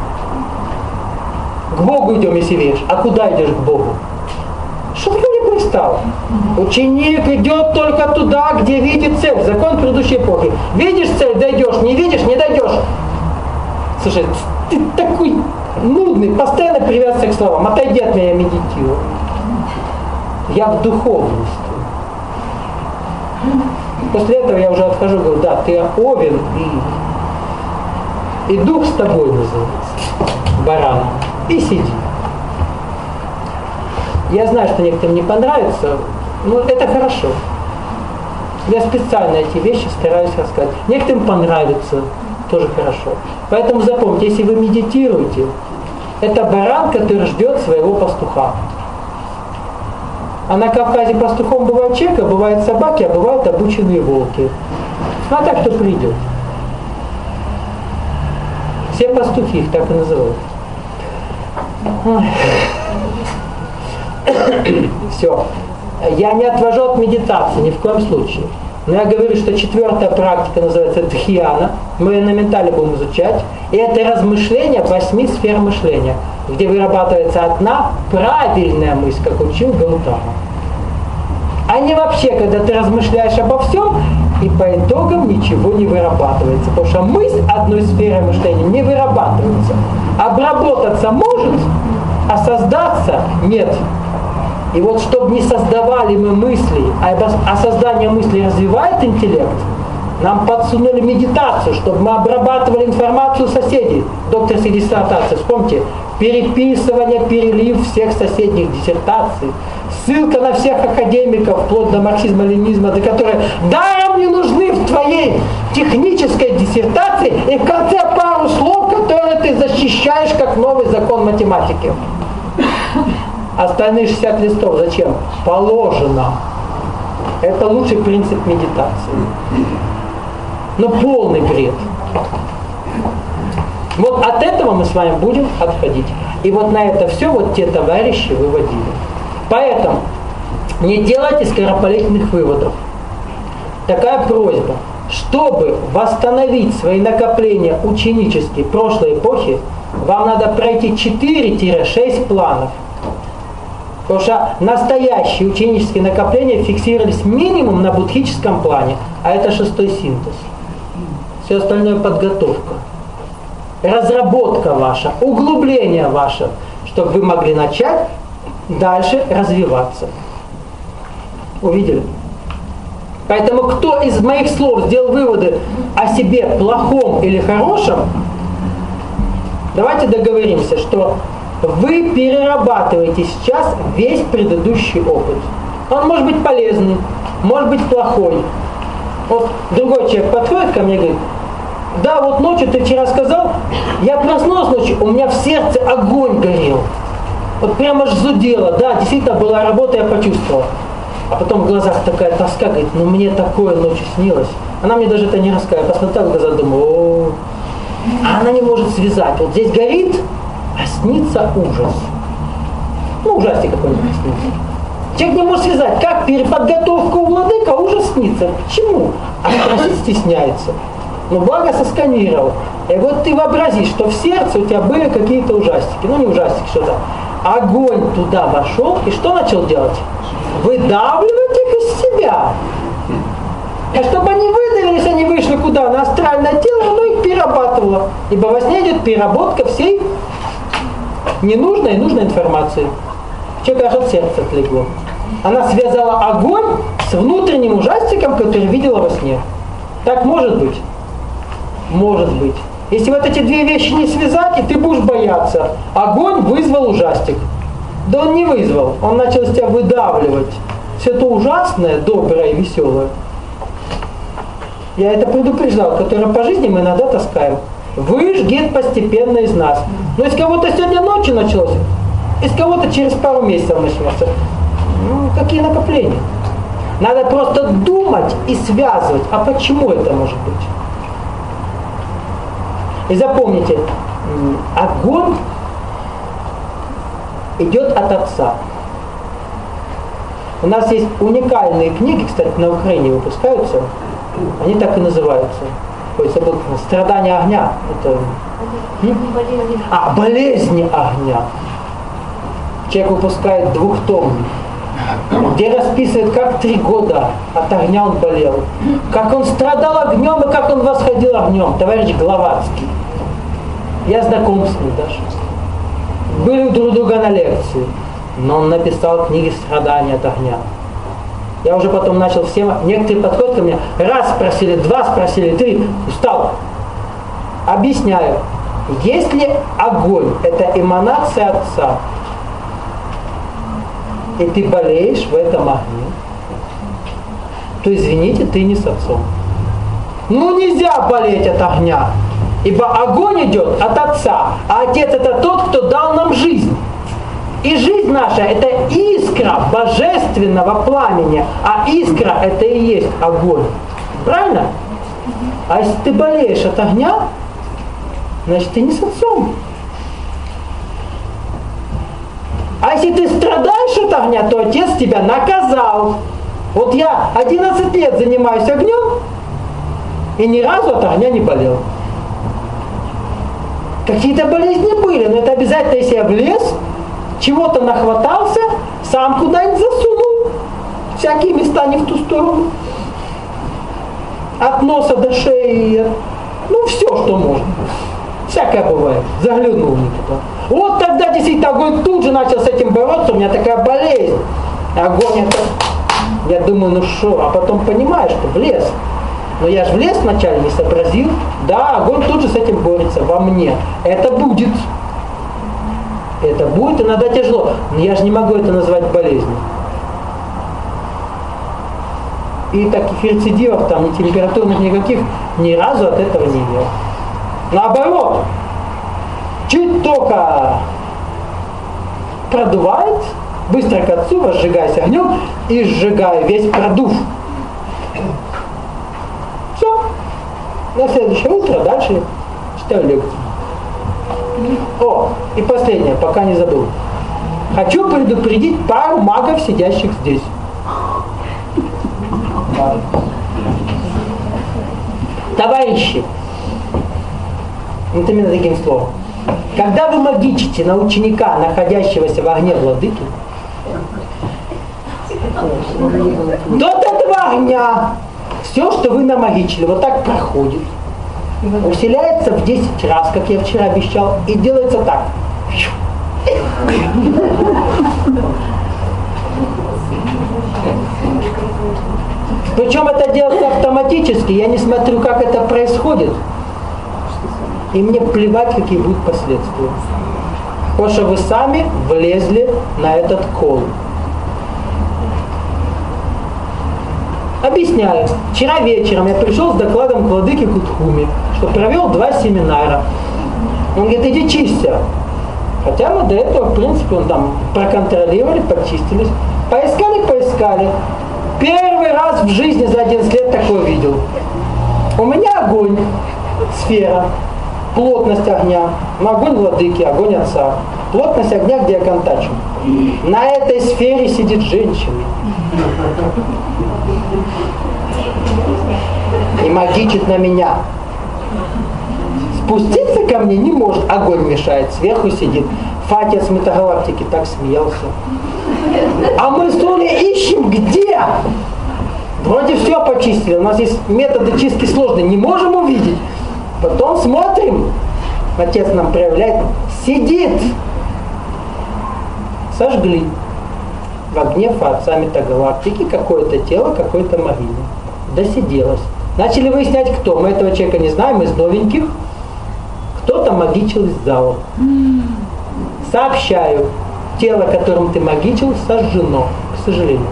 К Богу идем, если веришь. А куда идешь к Богу? Что ты ко мне пристал? Ученик идет только туда, где видит цель. Закон предыдущей эпохи. Видишь цель, дойдешь. Не видишь, не дойдешь. Слушай, ты такой нудный, постоянно привязывайся к словам. Отойди от меня, я медитирую. Я в духовности. После этого я уже отхожу, говорю, да, ты Овен и дух с тобой называется. Баран. И сиди. Я знаю, что некоторым не понравится, но это хорошо. Я специально эти вещи стараюсь рассказать. Некоторым понравится, тоже хорошо. Поэтому запомните, если вы медитируете, это баран, который ждет своего пастуха. А на Кавказе пастухом бывает человек, а бывают собаки, а бывают обученные волки. А так кто придет. Все пастухи их так и называют. Все. Я не отвожу от медитации, ни в коем случае. Но я говорю, что 4-я практика называется дхьяна. Мы ее на ментале будем изучать. И это размышление 8 сфер мышления, где вырабатывается одна правильная мысль, как учил Гаутама. А не вообще, когда ты размышляешь обо всем, и по итогам ничего не вырабатывается. Потому что мысль одной сферы мышления не вырабатывается. Обработаться может, а создаться нет. И вот чтобы не создавали мы мысли, а создание мыслей развивает интеллект, нам подсунули медитацию, чтобы мы обрабатывали информацию соседей. Докторские диссертации, вспомните, переписывание, перелив всех соседних диссертаций, ссылка на всех академиков, вплоть до марксизма-ленинизма, до которых даром не нужны в твоей технической диссертации, и в конце пару слов, которые ты защищаешь как новый закон математики. Остальные 60 листов зачем? Положено. Это лучший принцип медитации. Но полный бред. Вот от этого мы с вами будем отходить. И вот на это все вот те товарищи выводили. Поэтому не делайте скоропалительных выводов. Такая просьба. Чтобы восстановить свои накопления ученические прошлой эпохи, вам надо пройти 4-6 планов. Потому что настоящие ученические накопления фиксировались минимум на будхическом плане, а это 6-й синтез. Все остальное подготовка. Разработка ваша, углубление ваше, чтобы вы могли начать дальше развиваться. Увидели? Поэтому кто из моих слов сделал выводы о себе плохом или хорошем, давайте договоримся, что вы перерабатываете сейчас весь предыдущий опыт. Он может быть полезный, может быть плохой. Вот другой человек подходит ко мне и говорит, да, вот ночью ты вчера сказал, я проснулась ночью, у меня в сердце огонь горел. Вот прямо аж зудело, да, действительно была работа, я почувствовала. А потом в глазах такая тоска, говорит, ну мне такое ночью снилось. Она мне даже это не рассказывает. Посмотрела в глаза, думаю, о. А она не может связать. Вот здесь горит, а снится ужас. Ну, ужастик какой-нибудь снится. Человек не может связать, как переподготовка у владыка, ужас снится. Почему? А спросить стесняется. Ну, благо сосканировал. И вот ты вообрази, что в сердце у тебя были какие-то ужастики. Ну, не ужастики, что-то. Огонь туда вошел, и что начал делать? Выдавливать их из себя. А чтобы они выдавились, они вышли куда? На астральное тело, оно их перерабатывало. Ибо во сне идет переработка всей ненужной и нужной информации. Человек аж от сердца отлегло. Она связала огонь с внутренним ужастиком, который видела во сне. Так может быть? Может быть. Если вот эти две вещи не связать, и ты будешь бояться. Огонь вызвал ужастик. Да он не вызвал, он начал из тебя выдавливать. Все это ужасное, доброе и веселое. Я это предупреждал, которое по жизни мы иногда таскаем. Выжгет постепенно из нас. Но из кого-то сегодня ночью началось, из кого-то через пару месяцев начнется. Ну, какие накопления? Надо просто думать и связывать. А почему это может быть? И запомните, огонь идет от Отца. У нас есть уникальные книги, кстати, на Украине выпускаются. Они так и называются. Ой, забыл, «Страдания огня». Это... болезни огня. Человек выпускает двухтомник, где расписывает, как 3 года от огня он болел, как он страдал огнем и как он восходил огнем. Товарищ Гловацкий. Я знаком с ним даже. Были друг друга на лекции, но он написал книги «Страдания от огня». Я уже потом начал всем, некоторые подходят ко мне, раз спросили, 2 спросили, 3, устал. Объясняю, если огонь – это эманация Отца, и ты болеешь в этом огне, то, извините, ты не с Отцом. Ну нельзя болеть от огня, ибо огонь идет от Отца, а Отец – это тот, кто дал нам жизнь. И жизнь наша – это искра божественного пламени, а искра – это и есть огонь. Правильно? А если ты болеешь от огня, значит, ты не с Отцом. А если ты страдаешь от огня, то Отец тебя наказал. Вот я 11 лет занимаюсь огнем и ни разу от огня не болел. Какие-то болезни были, но это обязательно, если я влез, чего-то нахватался, сам куда-нибудь засунул. Всякие места не в ту сторону. От носа до шеи, ну все, что можно. Всякое бывает. Заглянул не туда. Вот тогда действительно огонь тут же начал с этим бороться, у меня такая болезнь. Огонь это... Я думаю, ну что, а потом понимаешь, что влез. Но я же влез вначале, не сообразил. Да, огонь тут же с этим борется во мне. Это будет. Это будет иногда тяжело. Но я же не могу это назвать болезнью. И таких рецидивов, там, ни температурных никаких, ни разу от этого не имел. Наоборот, чуть только продувает, быстро к Отцу, возжигайся огнем и сжигай весь продув. Все. На следующее утро дальше читаю лекцию. О, и последнее, пока не забыл. Хочу предупредить пару магов, сидящих здесь. Товарищи, вот именно таким словом. Когда вы магичите на ученика, находящегося в огне владыки, до этого огня все, что вы намагичили, вот так проходит, усиляется в 10 раз, как я вчера обещал, и делается так. Причем это делается автоматически, я не смотрю, как это происходит. И мне плевать, какие будут последствия. Потому что вы сами влезли на этот кол. Объясняю. Вчера вечером я пришел с докладом к владыке Кутхуме, что провел 2 семинара. Он говорит, иди чисться. Хотя мы до этого, в принципе, он там проконтролировали, почистились. Поискали. Первый раз в жизни за 11 лет такое видел. У меня огонь, сфера, плотность огня, огонь владыки, огонь Отца. Плотность огня, где я контачу. На этой сфере сидит женщина. И магичит на меня. Спуститься ко мне не может, огонь мешает, сверху сидит. Фатия с метагалактики так смеялся. А мы с Олей ищем где? Вроде все почистили, у нас есть методы чистки сложные, не можем увидеть. Потом смотрим, Отец нам проявляет, сидит. Сожгли в огне Отца метагалактики какое-то тело, какой-то могиле. Досиделось. Начали выяснять, кто. Мы этого человека не знаем, из новеньких. Кто-то магичил из зала. Сообщаю, тело, которым ты магичил, сожжено, к сожалению.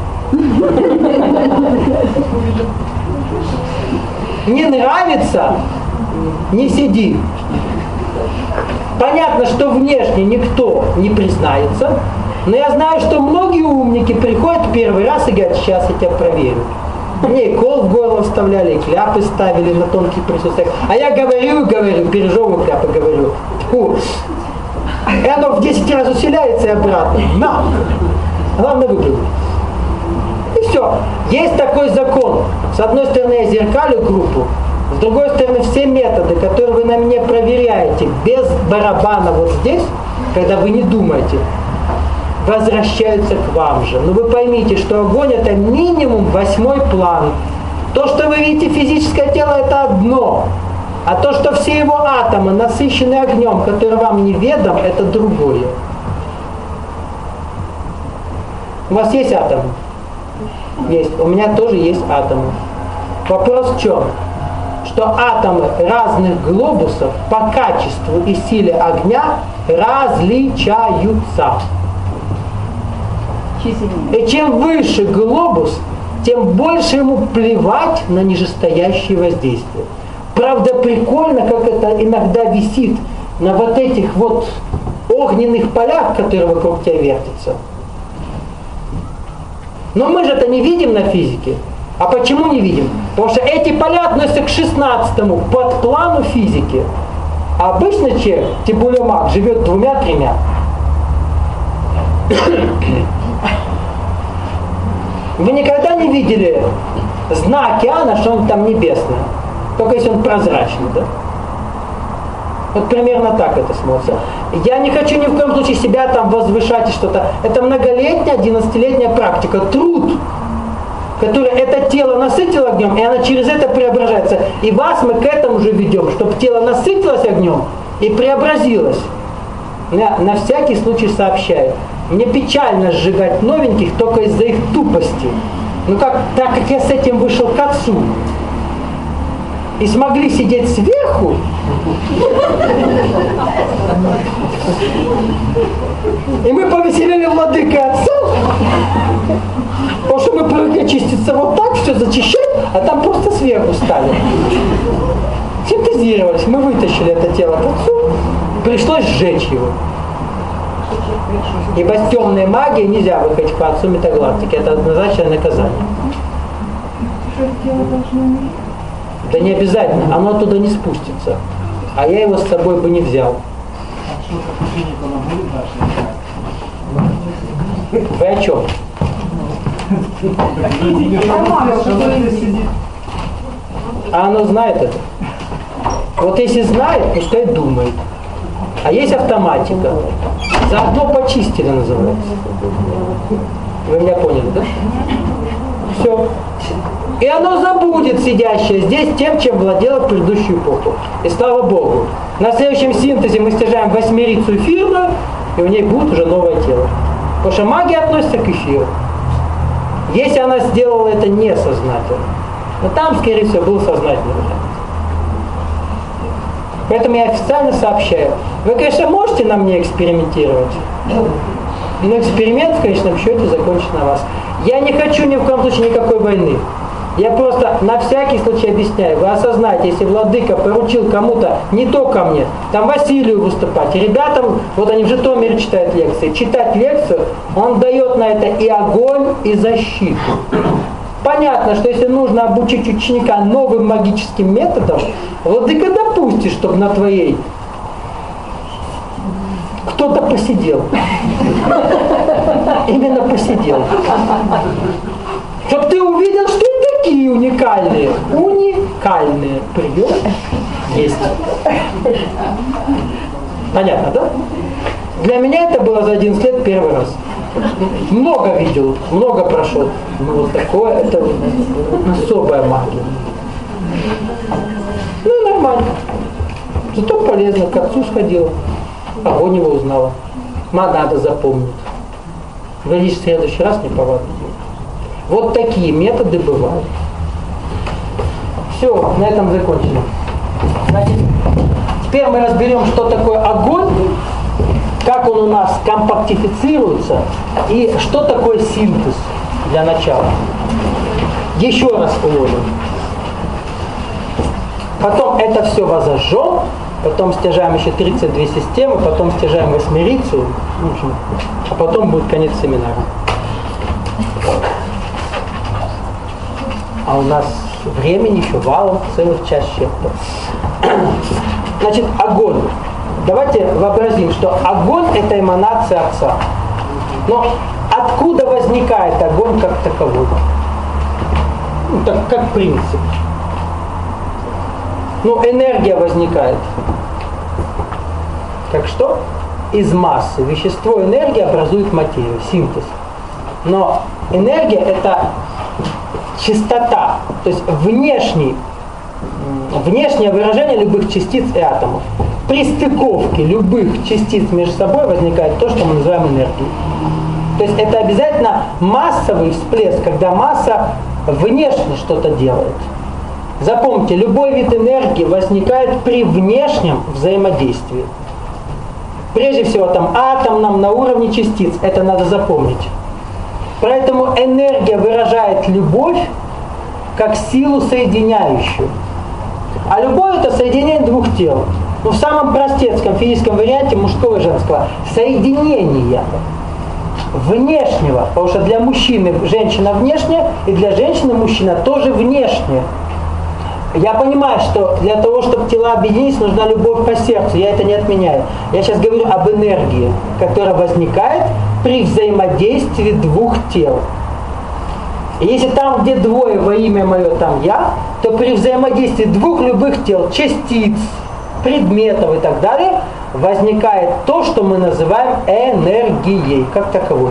Не нравится? Не сиди. Понятно, что внешне никто не признается, но я знаю, что многие умники приходят первый раз и говорят, сейчас я тебя проверю. Мне и кол в горло вставляли, и кляпы ставили на тонкий присутствие. А я говорю, пережевываю кляпы, говорю. Фу. И оно в 10 раз усиляется и обратно. На! Главное выплюнуть. И все. Есть такой закон. С одной стороны, я зеркалю группу, с другой стороны, все методы, которые вы на мне проверяете, без барабана вот здесь, когда вы не думаете, возвращаются к вам же. Но вы поймите, что огонь это минимум 8 план. То, что вы видите физическое тело, это одно. А то, что все его атомы насыщены огнем, который вам неведом, это другое. У вас есть атомы? Есть. У меня тоже есть атомы. Вопрос в чем? Что атомы разных глобусов по качеству и силе огня различаются. И чем выше глобус, тем больше ему плевать на нижестоящие воздействия. Правда, прикольно, как это иногда висит на вот этих вот огненных полях, которые вокруг тебя вертятся. Но мы же это не видим на физике. А почему не видим? Потому что эти поля относятся к 16-му подплану физики. А обычный человек, тем более маг, живет 2-3. Вы никогда не видели знак океана, что он там небесный? Только если он прозрачный, да? Вот примерно так это смотрится. Я не хочу ни в коем случае себя там возвышать и что-то. Это многолетняя, 11-летняя практика, труд, который это тело насытило огнем, и оно через это преображается. И вас мы к этому же ведем, чтобы тело насытилось огнем и преобразилось. Я на всякий случай сообщаю. Мне печально сжигать новеньких только из-за их тупости. Ну так как я с этим вышел к отцу, и смогли сидеть сверху, и мы повеселили владыка отца, потому что мы привыкли чиститься вот так, все зачищать, а там просто сверху стали. Синтезировались, мы вытащили это тело к отцу, пришлось сжечь его. Ибо с темной магией нельзя выходить к отцу метагалактики, это однозначное наказание. Да не обязательно, оно оттуда не спустится. А я его с собой бы не взял. Вы о чем? А оно знает это? Вот если знает, пускай думает. А есть автоматика. Заодно почистили называется. Вы меня поняли, да? Все. И оно забудет сидящее здесь тем, чем владело в предыдущую эпоху. И слава Богу. На следующем синтезе мы стяжаем 8-рицу эфирную, и у ней будет уже новое тело. Потому что магия относится к эфиру. Если она сделала это несознательно. Но там, скорее всего, был сознательный вариант. Поэтому я официально сообщаю. Вы, конечно, можете на мне экспериментировать. Но эксперимент в конечном счете закончен на вас. Я не хочу ни в коем случае никакой войны. Я просто на всякий случай объясняю. Вы осознаете, если владыка поручил кому-то, не только мне, там Василию выступать, ребятам, вот они в Житомире читают лекции, читать лекцию, он дает на это и огонь, и защиту. Понятно, что если нужно обучить ученика новым магическим методам, владыка допустит, чтобы на твоей кто-то посидел. Именно посидел. Чтобы ты увидел, что и такие уникальные приемы есть. Понятно, да? Для меня это было за 11 лет первый раз. Много видел, много прошел. Но вот такое, это особая магия. Ну, нормально. Зато полезно, к отцу сходила. Огонь его узнала. Надо запомнить. Говоришь, в следующий раз не повадно. Вот такие методы бывают. Все, на этом закончили. Значит, теперь мы разберем, что такое огонь, как он у нас компактифицируется и что такое синтез для начала. Еще раз уложим. Потом это все возожжем, потом стяжаем еще 32 системы, потом стяжаем 8-рицу, а потом будет конец семинара. А у нас времени еще валом, целых час с чем-то. Значит, огонь. Давайте вообразим, что огонь – это эманация Отца. Но откуда возникает огонь как таковой? Ну, так, как принцип. Ну, энергия возникает. Как что? Из массы. Вещество, энергия образует материю, синтез. Но энергия – это чистота, то есть внешнее выражение любых частиц и атомов. При стыковке любых частиц между собой возникает то, что мы называем энергией. То есть это обязательно массовый всплеск, когда масса внешне что-то делает. Запомните, любой вид энергии возникает при внешнем взаимодействии. Прежде всего там атомном, на уровне частиц, это надо запомнить. Поэтому энергия выражает любовь как силу соединяющую. А любовь – это соединение двух тел. Ну, в самом простецком физическом варианте мужского и женского соединения внешнего, потому что для мужчины женщина внешняя, и для женщины мужчина тоже внешняя. Я понимаю, что для того, чтобы тела объединились, нужна любовь по сердцу, я это не отменяю. Я сейчас говорю об энергии, которая возникает при взаимодействии двух тел. И если там, где двое во имя мое, там я, то при взаимодействии двух любых тел, частиц, предметов и так далее, возникает то, что мы называем энергией, как таковой.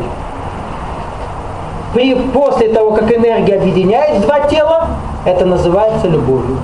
После того, как энергия объединяет два тела, это называется любовью.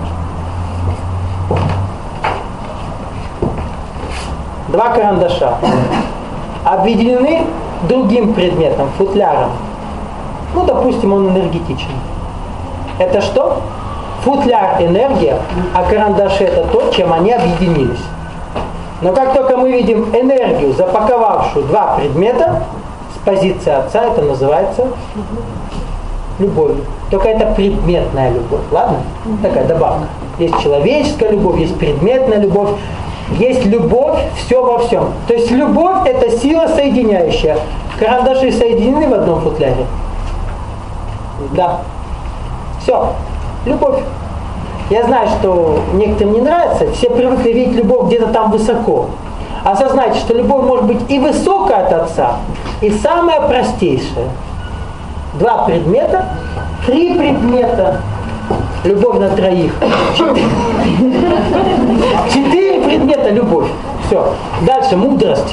Два карандаша объединены другим предметом, футляром. Ну, допустим, он энергетичен. Это что? Футляр – энергия, а карандаши – это то, чем они объединились. Но как только мы видим энергию, запаковавшую два предмета, с позиции Отца, это называется любовью. Только это предметная любовь, ладно? Такая добавка. Есть человеческая любовь, есть предметная любовь, есть любовь все во всем. То есть любовь – это сила соединяющая. Карандаши соединены в одном футляре. Да. Все. Любовь. Я знаю, что некоторым не нравится. Все привыкли видеть любовь где-то там высоко. Осознайте, что любовь может быть и высокая от Отца, и самая простейшая. Два предмета, три предмета. Любовь на троих. Четыре предмета любовь. Все. Дальше мудрость.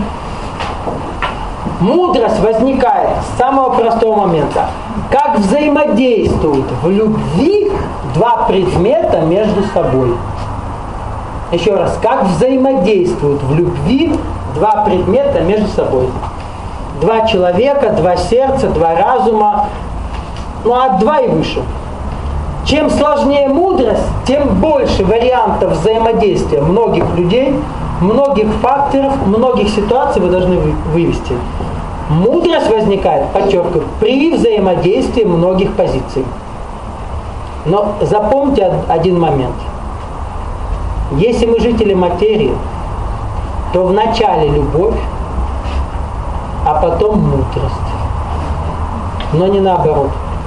Мудрость возникает с самого простого момента. Как взаимодействуют в любви два предмета между собой. Еще раз, как взаимодействуют в любви два предмета между собой. Два человека, два сердца, два разума, ну от два и выше. Чем сложнее мудрость, тем больше вариантов взаимодействия многих людей, многих факторов, многих ситуаций вы должны вывести. Мудрость возникает, подчеркиваю, при взаимодействии многих позиций. Но запомните один момент. Если мы жители материи, то вначале любовь, а потом мудрость. Но не наоборот.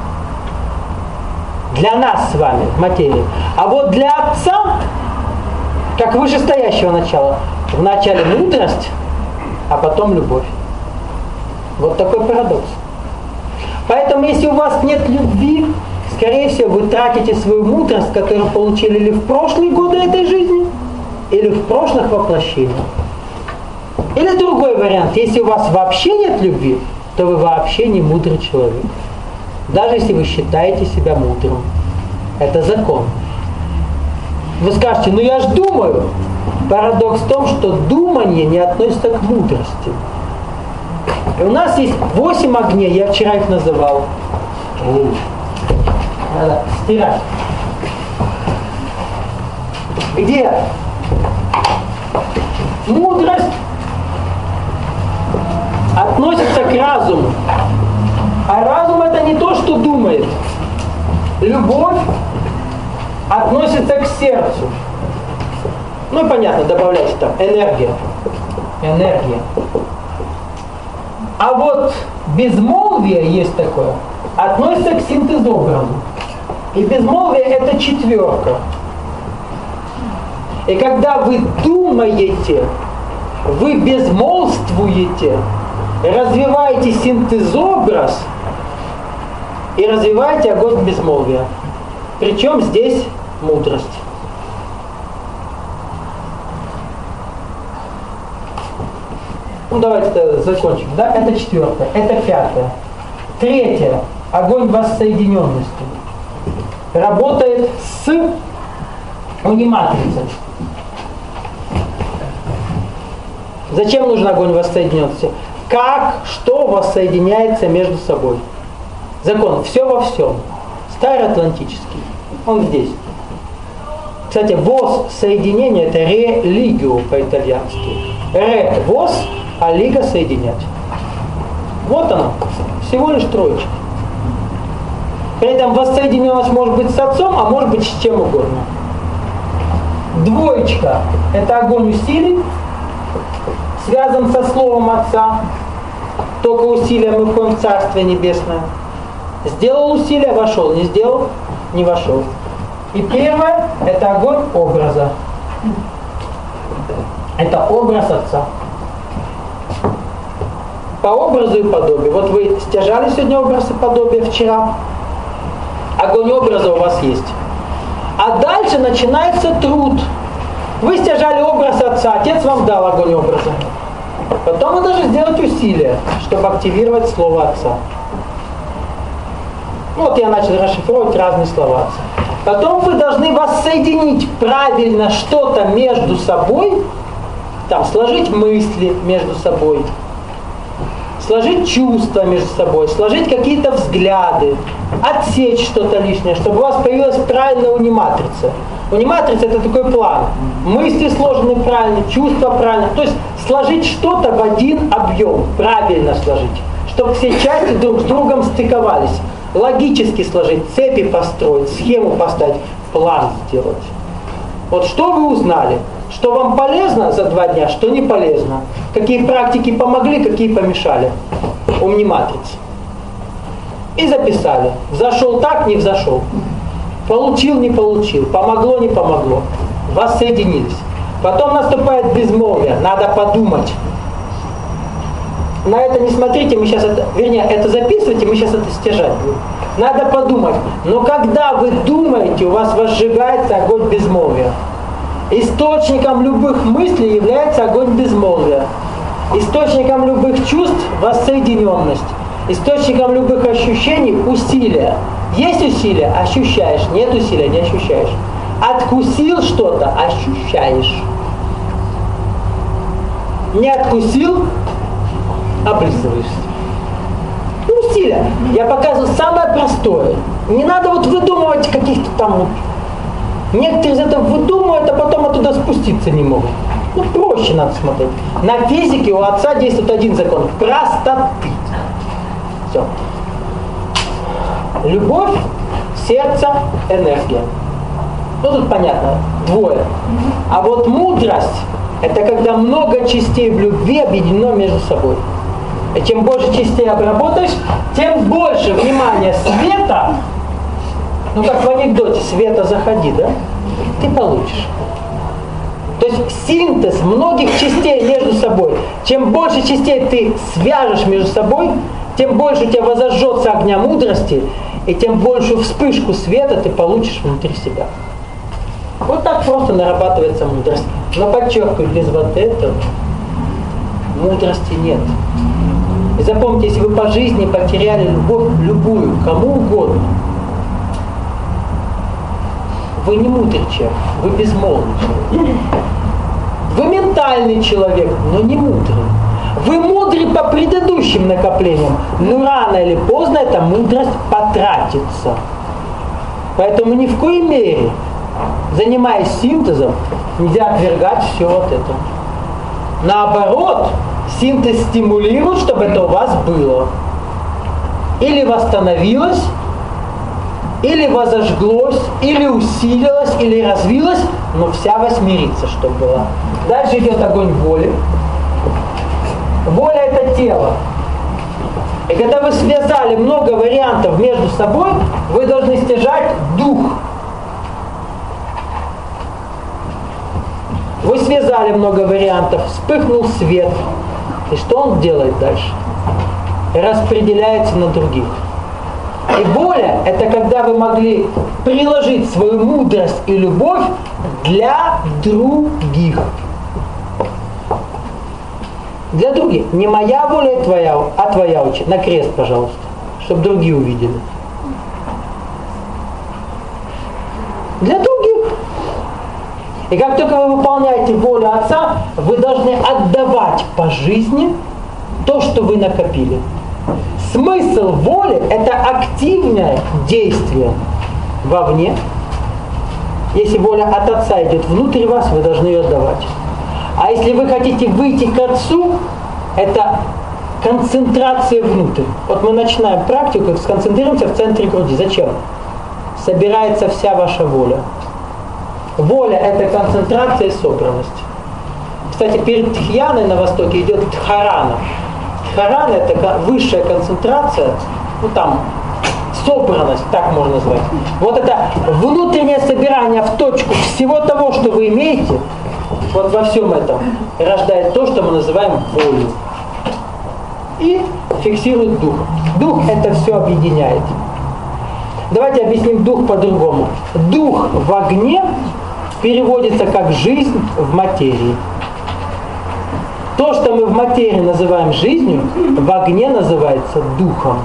Для нас с вами в материи. А вот для Отца, как вышестоящего начала, вначале мудрость, а потом любовь. Вот такой парадокс. Поэтому, если у вас нет любви, скорее всего, вы тратите свою мудрость, которую получили или в прошлые годы этой жизни, или в прошлых воплощениях. Или другой вариант. Если у вас вообще нет любви, то вы вообще не мудрый человек. Даже если вы считаете себя мудрым. Это закон. Вы скажете, ну я ж думаю. Парадокс в том, что думание не относится к мудрости. И у нас есть 8 огней, я вчера их называл. Надо стирать. Где мудрость относится к разуму. А разум это не то, что думает. Любовь относится к сердцу. Ну понятно, добавляйте там энергия. Энергия. А вот безмолвие есть такое, относится к синтезобразу. И безмолвие это 4. И когда вы думаете, вы безмолвствуете, развиваете синтезобраз и развиваете огонь безмолвия. Причем здесь мудрость. Ну давайте закончим. Да? Это 4. Это 5. 3. Огонь воссоединенности. Работает с униматрицей. Зачем нужен огонь воссоединенности? Как, что воссоединяется между собой? Закон. Все во всем. Староатлантический. Он здесь. Кстати, воссоединение это религио по-итальянски. Ре – воз, а лига – соединять. Вот оно. Всего лишь 3. При этом воссоединенность может быть с отцом, а может быть с чем угодно. 2 – это огонь усилий, связан со словом Отца. Только усилия мы входим в Царствие Небесное. Сделал усилие – вошел, не сделал – не вошел. И 1 – это огонь образа. Это образ Отца. По образу и подобию. Вот вы стяжали сегодня образ и подобие вчера. Огонь образа у вас есть. А дальше начинается труд. Вы стяжали образ Отца, Отец вам дал огонь образа. Потом вы должны сделать усилия, чтобы активировать слово Отца. Вот я начал расшифровывать разные слова Отца. Потом вы должны воссоединить правильно что-то между собой, там, сложить мысли между собой, сложить чувства между собой, сложить какие-то взгляды, отсечь что-то лишнее, чтобы у вас появилась правильная униматрица. Униматрица это такой план. Мысли сложены правильно, чувства правильно. То есть сложить что-то в один объем, правильно сложить, чтобы все части друг с другом стыковались. Логически сложить, цепи построить, схему поставить, план сделать. Вот что вы узнали? Что вам полезно за 2 дня, что не полезно. Какие практики помогли, какие помешали. Униматрицы. И записали. Взошел так, не взошел. Получил, не получил. Помогло, не помогло. Воссоединились. Потом наступает безмолвие. Надо подумать. На это не смотрите, мы сейчас это, вернее, это записывайте, мы сейчас это стяжать будем. Надо подумать. Но когда вы думаете, у вас возжигается огонь безмолвия. Источником любых мыслей является огонь безмолвия. Источником любых чувств – воссоединенность. Источником любых ощущений – усилия. Есть усилия – ощущаешь. Нет усилия – не ощущаешь. Откусил что-то – ощущаешь. Не откусил – облизываешься. Усилия. Я показываю самое простое. Не надо вот выдумывать каких-то там вот. Некоторые из этого выдумывают, а потом оттуда спуститься не могут. Ну, проще надо смотреть. На физике у Отца действует один закон – простоты. Все. Любовь, сердце, энергия. Ну, тут понятно, 2. А вот мудрость – это когда много частей в любви объединено между собой. И чем больше частей обработаешь, тем больше внимания света. Ну, как в анекдоте, света заходи, да? Ты получишь. То есть синтез многих частей между собой. Чем больше частей ты свяжешь между собой, тем больше у тебя возожжется огня мудрости, и тем большую вспышку света ты получишь внутри себя. Вот так просто нарабатывается мудрость. Но подчеркиваю, без вот этого мудрости нет. И запомните, если вы по жизни потеряли любовь любую, кому угодно, вы не мудрый человек, вы безмолвный человек. Вы ментальный человек, но не мудрый. Вы мудрый по предыдущим накоплениям, но рано или поздно эта мудрость потратится. Поэтому ни в коей мере, занимаясь синтезом, нельзя отвергать все вот это. Наоборот, синтез стимулирует, чтобы это у вас было. Или восстановилось, или возожглось, или усилилось, или развилось, но вся восьмерится, чтобы была. Дальше идет огонь воли. Воля – это тело. И когда вы связали много вариантов между собой, вы должны стяжать дух. Вы связали много вариантов, вспыхнул свет. И что он делает дальше? Распределяется на других. И воля – это когда вы могли приложить свою мудрость и любовь для других. Для других. Не моя воля, а твоя участь. На крест, пожалуйста, чтобы другие увидели. Для других. И как только вы выполняете волю Отца, вы должны отдавать по жизни то, что вы накопили. Смысл воли – это активное действие вовне. Если воля от Отца идет внутрь вас, вы должны ее отдавать. А если вы хотите выйти к Отцу, это концентрация внутрь. Вот мы начинаем практику, сконцентрируемся в центре груди. Зачем? Собирается вся ваша воля. Воля – это концентрация и собранность. Кстати, перед тхьяной на Востоке идет тхарана. Тхарана – это высшая концентрация, ну там, собранность, так можно назвать. Вот это внутреннее собирание в точку всего того, что вы имеете, вот во всем этом рождает то, что мы называем волю. И фиксирует дух. Дух это все объединяет. Давайте объясним дух по-другому. Дух в огне переводится как жизнь в материи. То, что мы в материи называем жизнью, в огне называется духом.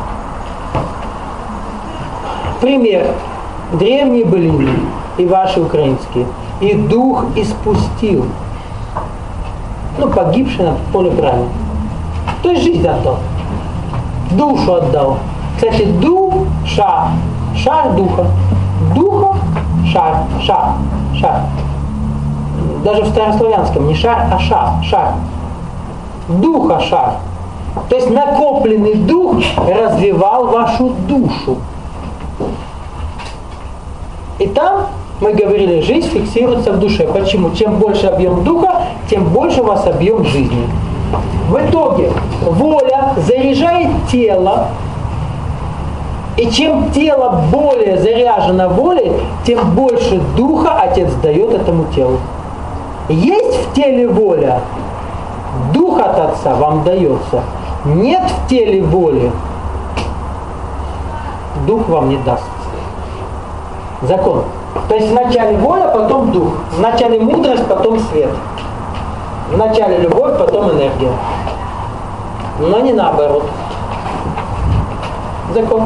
Пример. Древние былины и ваши украинские. И дух испустил. Ну, погибший на поле брани. То есть жизнь отдал. Душу отдал. Кстати, душа. Шар духа. Духа, шар, шар, шар. Даже в старославянском не шар, а шар, шар. Духа шар. То есть накопленный дух развивал вашу душу. И там, мы говорили, жизнь фиксируется в душе. Почему? Чем больше объем духа, тем больше у вас объем жизни. В итоге воля заряжает тело. И чем тело более заряжено волей, тем больше духа Отец дает этому телу. Есть в теле воля, дух от Отца вам дается. Нет в теле воли, дух вам не даст. Закон. То есть вначале воля, потом дух. Вначале мудрость, потом свет. Вначале любовь, потом энергия. Но не наоборот. Закон.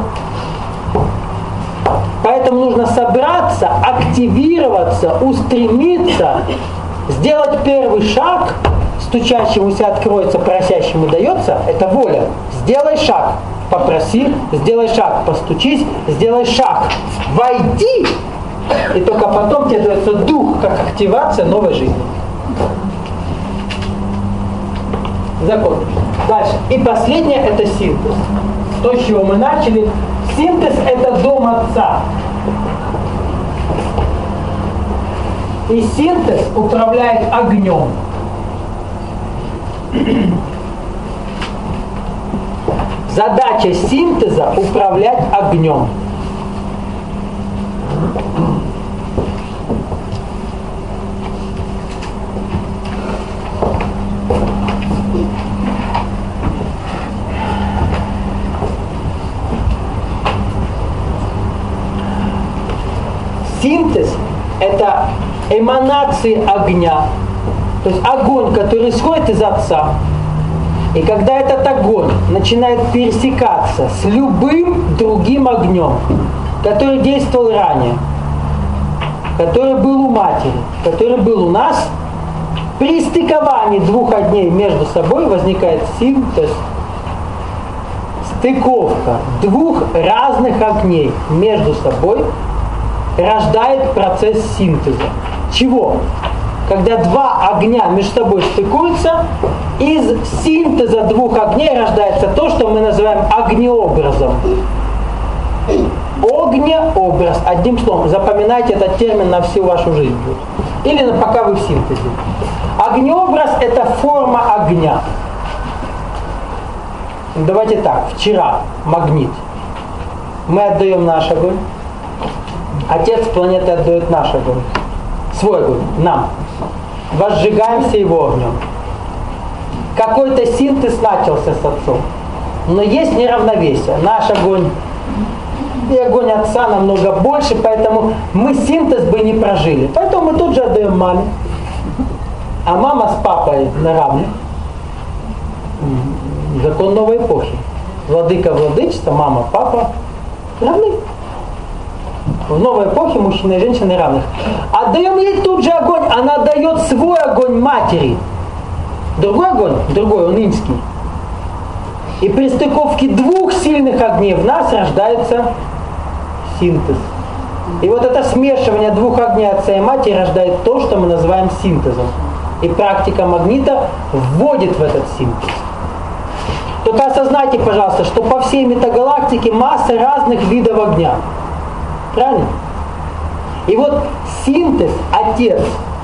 Поэтому нужно собраться, активироваться, устремиться, сделать первый шаг, стучащемуся откроется, просящему дается, это воля. Сделай шаг, попроси, сделай шаг, постучись, сделай шаг, войди, и только потом тебе дается дух, как активация новой жизни. Закон. Дальше. И последнее это синтез. То, с чего мы начали. Синтез это дом Отца. И синтез управляет огнем. Задача синтеза управлять огнем. Синтез – это эманации огня, то есть огонь, который исходит из Отца. И когда этот огонь начинает пересекаться с любым другим огнем, который действовал ранее, который был у матери, который был у нас, при стыковании двух огней между собой возникает синтез, стыковка двух разных огней между собой рождает процесс синтеза. Чего? Когда два огня между собой стыкуются, из синтеза двух огней рождается то, что мы называем огнеобразом. Огнеобраз. Одним словом, запоминайте этот термин на всю вашу жизнь. Или пока вы в синтезе. Огнеобраз – это форма огня. Давайте так, вчера магнит. Мы отдаем наш огонь. Отец планеты отдает наш огонь. Свой огонь, нам. Возжигаемся его огнем. Какой-то синтез начался с отцом. Но есть неравновесие. Наш огонь и огонь отца намного больше, поэтому мы синтез бы не прожили. Поэтому мы тут же отдаем маме. А мама с папой на равных. Закон новой эпохи. Владыка, владычество, мама, папа равны. В новой эпохе мужчины и женщины равных. Отдаем ей тут же огонь. Она дает свой огонь матери. Другой огонь, другой, он инский. И при стыковке двух сильных огней в нас рождается синтез. И вот это смешивание двух огней отца и матери рождает то, что мы называем синтезом. И практика магнита вводит в этот синтез. Только осознайте, пожалуйста, что по всей метагалактике масса разных видов огня. Правильно? И вот синтез отец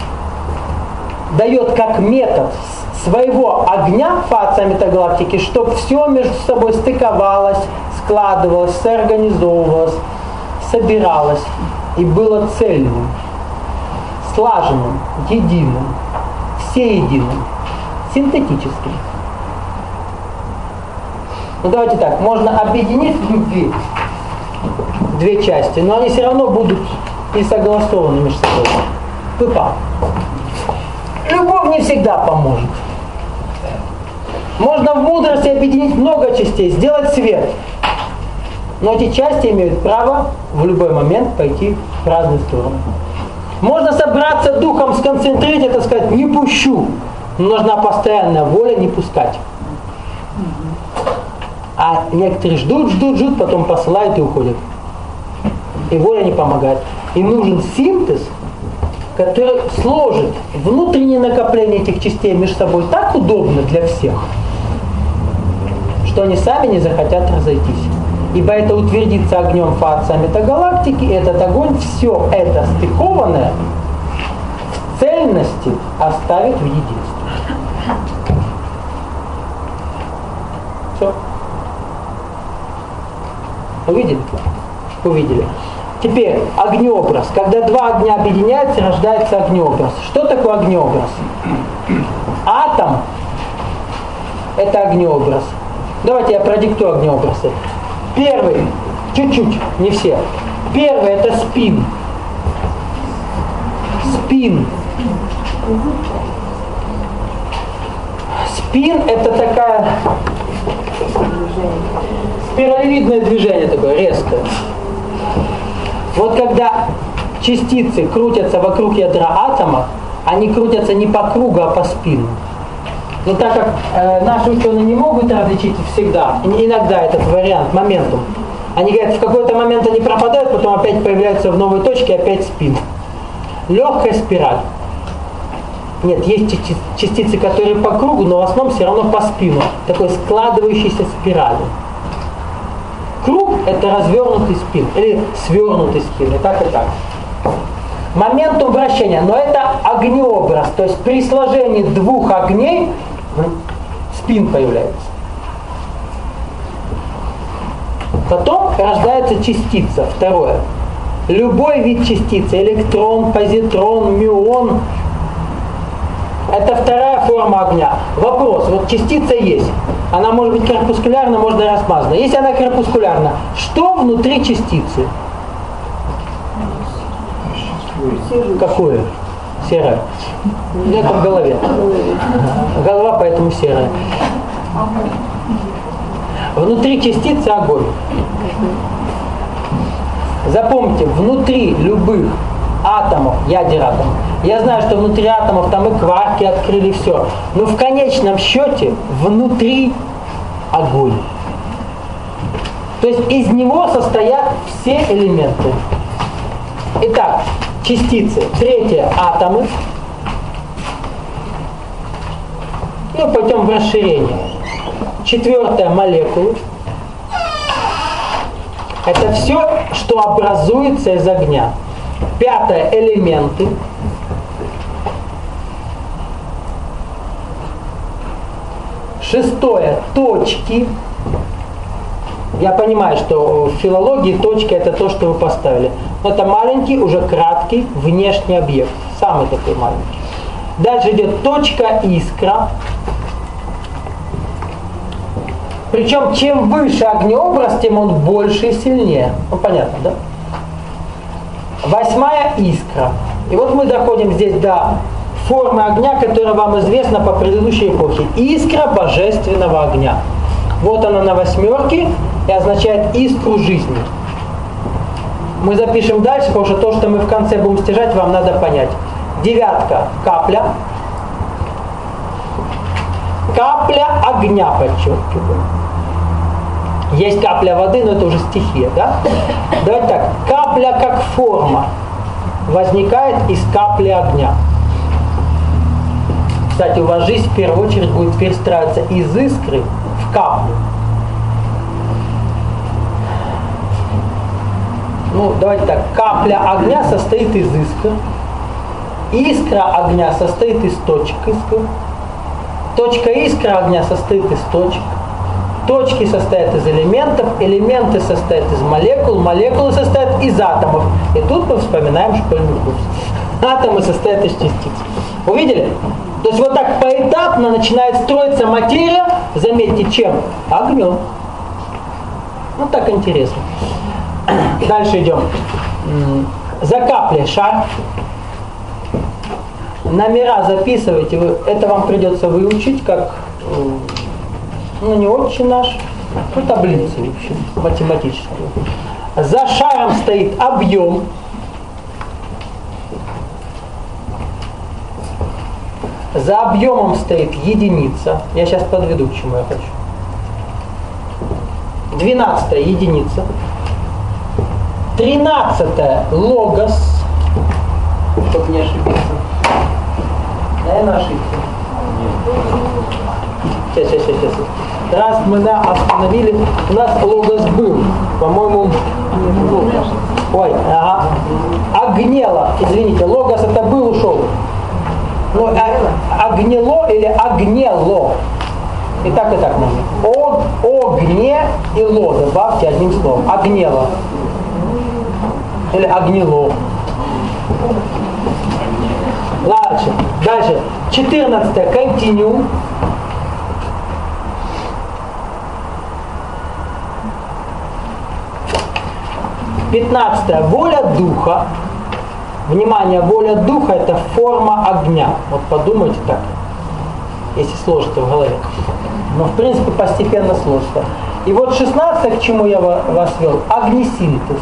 дает как метод своего огня фация метагалактики, чтобы все между собой стыковалось, складывалось, соорганизовывалось, собиралось и было цельным, слаженным, единым, всеединым, синтетическим. Ну давайте так, можно объединить в любви две части, но они все равно будут не согласованы между собой. Пыпа. Любовь не всегда поможет. Можно в мудрости объединить много частей, сделать свет. Но эти части имеют право в любой момент пойти в разные стороны. Можно собраться духом, сконцентрировать, это сказать, не пущу. Но нужна постоянная воля не пускать. А некоторые ждут, потом посылают и уходят. И воля не помогает. И нужен синтез, который сложит внутреннее накопление этих частей между собой так удобно для всех, что они сами не захотят разойтись. Ибо это утвердится огнем фация метагалактики, и этот огонь все это стыкованное в цельности оставит в единстве. Все. Увидели? Увидели. Теперь огнеобраз. Когда два огня объединяются, рождается огнеобраз. Что такое огнеобраз? Атом – это огнеобраз. Давайте я продиктую огнеобразы. Первый, чуть-чуть, не все. Первый – это спин. Спин. Спин – это такая спиралевидное движение такое, резкое. Вот когда частицы крутятся вокруг ядра атома, они крутятся не по кругу, а по спину. Но так как наши ученые не могут различить всегда, иногда этот вариант, моментум, они говорят, в какой-то момент они пропадают, потом опять появляются в новой точке, опять спин. Легкая спираль. Нет, есть частицы, которые по кругу, но в основном все равно по спину. Такой складывающейся спирали. Круг – это развернутый спин, или свернутый спин, и так, и так. Моментум вращения, но это огнеобраз, то есть при сложении двух огней спин появляется. Потом рождается частица, второе. Любой вид частицы, электрон, позитрон, мюон, это вторая форма огня. Вопрос, вот частица есть, она может быть корпускулярна, может быть размазана. Если она корпускулярна, что внутри частицы? Какое? Серое. Это в голове. Голова поэтому серая. Внутри частицы огонь. Запомните, внутри любых атомов, ядер атомов, я знаю, что внутри атомов там и кварки открыли, все. Но в конечном счете внутри огонь. То есть из него состоят все элементы. Итак, частицы. Третье – атомы. И пойдем в расширение. Четвертое – молекулы. Это все, что образуется из огня. Пятое – элементы. Шестое – точки. Я понимаю, что в филологии точка это то, что вы поставили. Но это маленький, уже краткий внешний объект. Самый такой маленький. Дальше идет точка искра. Причем чем выше огнеобраз, тем он больше и сильнее. Ну понятно, да? 8-я искра. И вот мы доходим здесь до формы огня, которая вам известна по предыдущей эпохе. Искра божественного огня. Вот она на 8 и означает искру жизни. Мы запишем дальше, потому что то, что мы в конце будем стяжать, вам надо понять. 9 капля. Капля огня, подчеркиваю. Есть капля воды, но это уже стихия, да? Давайте так. Капля как форма возникает из капли огня. Кстати, у вас жизнь в первую очередь будет перестраиваться из искры в каплю. Ну, давайте так. Капля огня состоит из искр. Искра огня состоит из точек искр. Точка искра огня состоит из точек. Точки состоят из элементов, элементы состоят из молекул, молекулы состоят из атомов. И тут мы вспоминаем школьный курс. Атомы состоят из частиц. Увидели? То есть вот так поэтапно начинает строиться материя, заметьте, чем? Огнем. Вот так интересно. Дальше идем. За каплей шар. Номера записывайте. Это вам придется выучить, как, ну не отче наш, ну таблицу, в общем, математическую. За шаром стоит объем. За объемом стоит единица. Я сейчас подведу, к чему я хочу. 12-я единица. 13-я логос. Чтобы не ошибиться. Наверное, ошибся. Сейчас. Раз мы остановили, у нас логос был. По-моему, ой, ага. Огнело. Извините, логос это был, ушел. Ну, огнело или огнело. И так можно. Огне и ло добавьте одним словом. Огнело. Или огнело. Дальше. 14-я континуум. 15-я воля духа. Внимание, воля духа это форма огня. Вот подумайте так, если сложится в голове. Но в принципе постепенно сложится. И вот 16-е, к чему я вас вел, огнесинтез.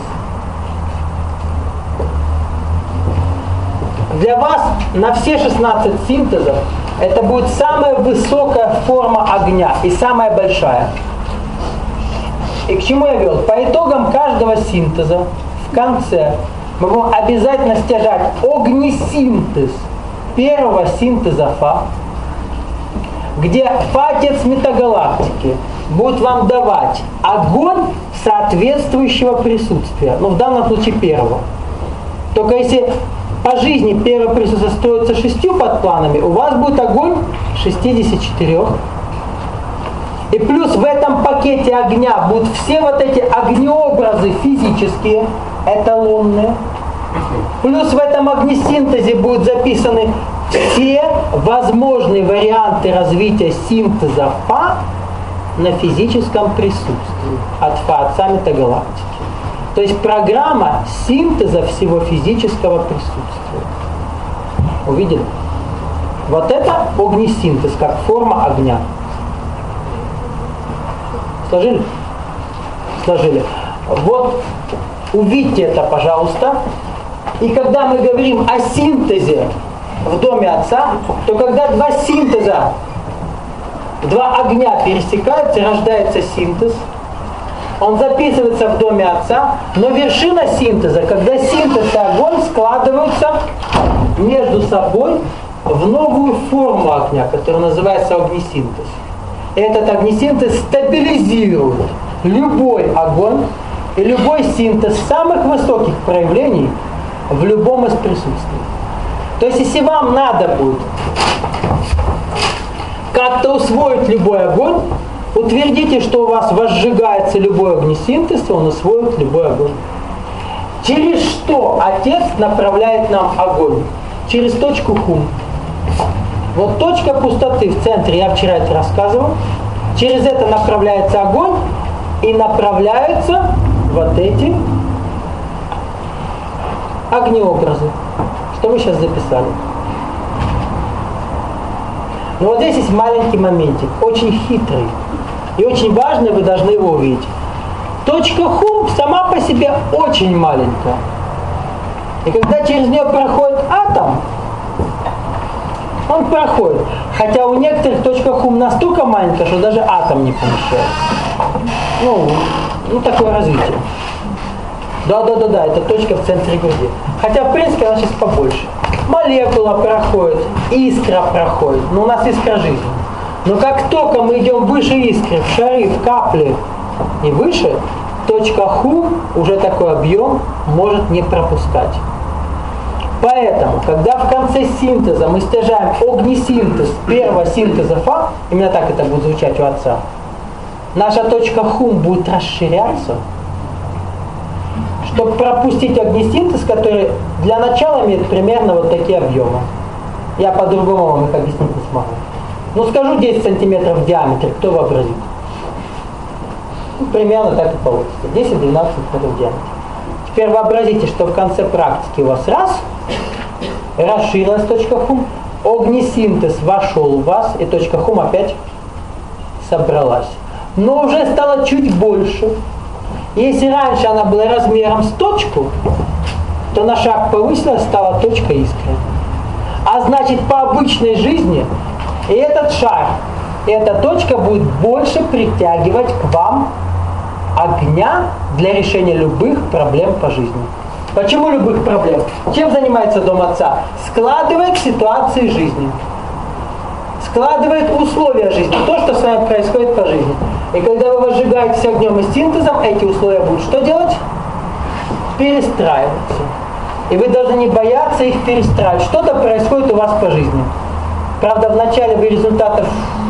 Для вас на все 16 синтезов это будет самая высокая форма огня и самая большая. И к чему я вел? По итогам каждого синтеза в конце мы будем обязательно стяжать огнесинтез первого синтеза Фа, где Фа-отец метагалактики будет вам давать огонь соответствующего присутствия. Ну, в данном случае первого. Только если по жизни первое присутствие строится 6 подпланами, у вас будет огонь 64. И плюс в этом пакете огня будут все вот эти огнеобразы физические, эталонные. Плюс в этом огнесинтезе будут записаны все возможные варианты развития синтеза Фа на физическом присутствии от Фа-отца метагалактики. То есть программа синтеза всего физического присутствия. Увидели? Вот это огнесинтез, как форма огня. Сложили? Сложили. Вот увидьте это, пожалуйста. И когда мы говорим о синтезе в доме Отца, то когда два синтеза, два огня пересекаются, рождается синтез, он записывается в доме Отца, но вершина синтеза, когда синтез и огонь складываются между собой в новую форму огня, которая называется огнесинтез. И этот огнесинтез стабилизирует любой огонь и любой синтез самых высоких проявлений в любом из присутствий. То есть, если вам надо будет как-то усвоить любой огонь, Утвердите, что у вас возжигается любой огнесинтез, и он усвоит любой огонь. Через что Отец направляет нам огонь? Через точку хум. Вот точка пустоты в центре, я вчера это рассказывал. Через это направляется огонь, и направляются вот эти огнеобразы, что мы сейчас записали. Но вот здесь есть маленький моментик, очень хитрый. И очень важный, вы должны его увидеть. Точка хум сама по себе очень маленькая. И когда через нее проходит атом, он проходит. Хотя у некоторых точка хум настолько маленькая, что даже атом не помещается. Ну такое развитие. Да, это точка в центре груди. Хотя, в принципе, она сейчас побольше. Молекула проходит, искра проходит. Но у нас искра жизни. Но как только мы идем выше искры, в шары, в капли и выше, точка хум, уже такой объем, может не пропускать. Поэтому, когда в конце синтеза мы стяжаем огнесинтез первого синтеза Фа, именно так это будет звучать у Отца, наша точка хум будет расширяться, чтобы пропустить огнесинтез, который для начала имеет примерно вот такие объемы. Я по-другому вам их объяснить не смогу. Ну скажу 10 сантиметров в диаметре, кто вообразит? Примерно так и получится. 10-12 сантиметров в диаметре. Теперь вообразите, что в конце практики у вас расширилась точка хум, огнесинтез вошел в вас, и точка хум опять собралась. Но уже стало чуть больше. Если раньше она была размером с точку, то на шаг повысилась, стала точка искры. А значит, по обычной жизни и этот шар, и эта точка будет больше притягивать к вам огня для решения любых проблем по жизни. Почему любых проблем? Чем занимается Дом Отца? Складывает ситуации жизни. Складывает условия жизни, то, что с вами происходит по жизни. И когда вы возжигаетесь огнем и синтезом, эти условия будут что делать? Перестраиваться. И вы должны не бояться их перестраивать. Что-то происходит у вас по жизни. Правда, вначале вы результатов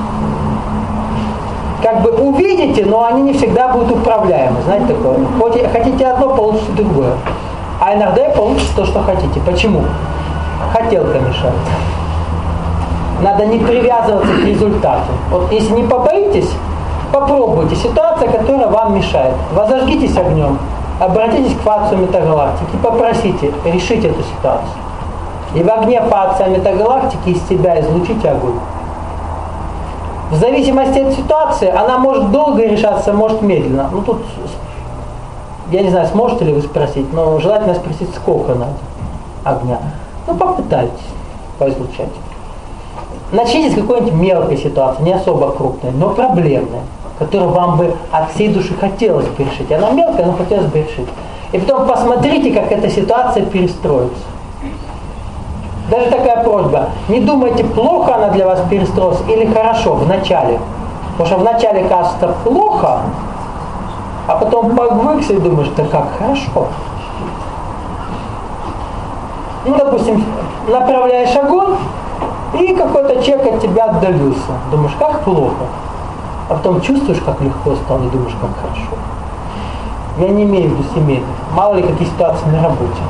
как бы увидите, но они не всегда будут управляемы. Знаете такое? Хотите одно, получите другое. А иногда и получится то, что хотите. Почему? Хотелка мешает. Надо не привязываться к результату. Вот если не побоитесь, попробуйте. Ситуация, которая вам мешает. Возожгитесь огнем. Обратитесь к фацию метагалактики. Попросите решить эту ситуацию. И в огне фация метагалактики из себя излучите огонь. В зависимости от ситуации, она может долго решаться, может медленно. Ну тут, я не знаю, сможете ли вы спросить, но желательно спросить, сколько надо огня. Ну попытайтесь поизлучать. Начните с какой-нибудь мелкой ситуации, не особо крупной, но проблемной, которую вам бы от всей души хотелось бы решить. Она мелкая, но хотелось бы решить. И потом посмотрите, как эта ситуация перестроится. Даже такая просьба. Не думайте, плохо она для вас перестроилась или хорошо в начале. Потому что в начале кажется плохо, а потом повыкся и думаешь, да как хорошо. Ну, допустим, направляешь огонь, и какой-то человек от тебя отдалился. Думаешь, как плохо. А потом чувствуешь, как легко стало, и думаешь, как хорошо. Я не имею в виду семейных. Мало ли какие ситуации на работе.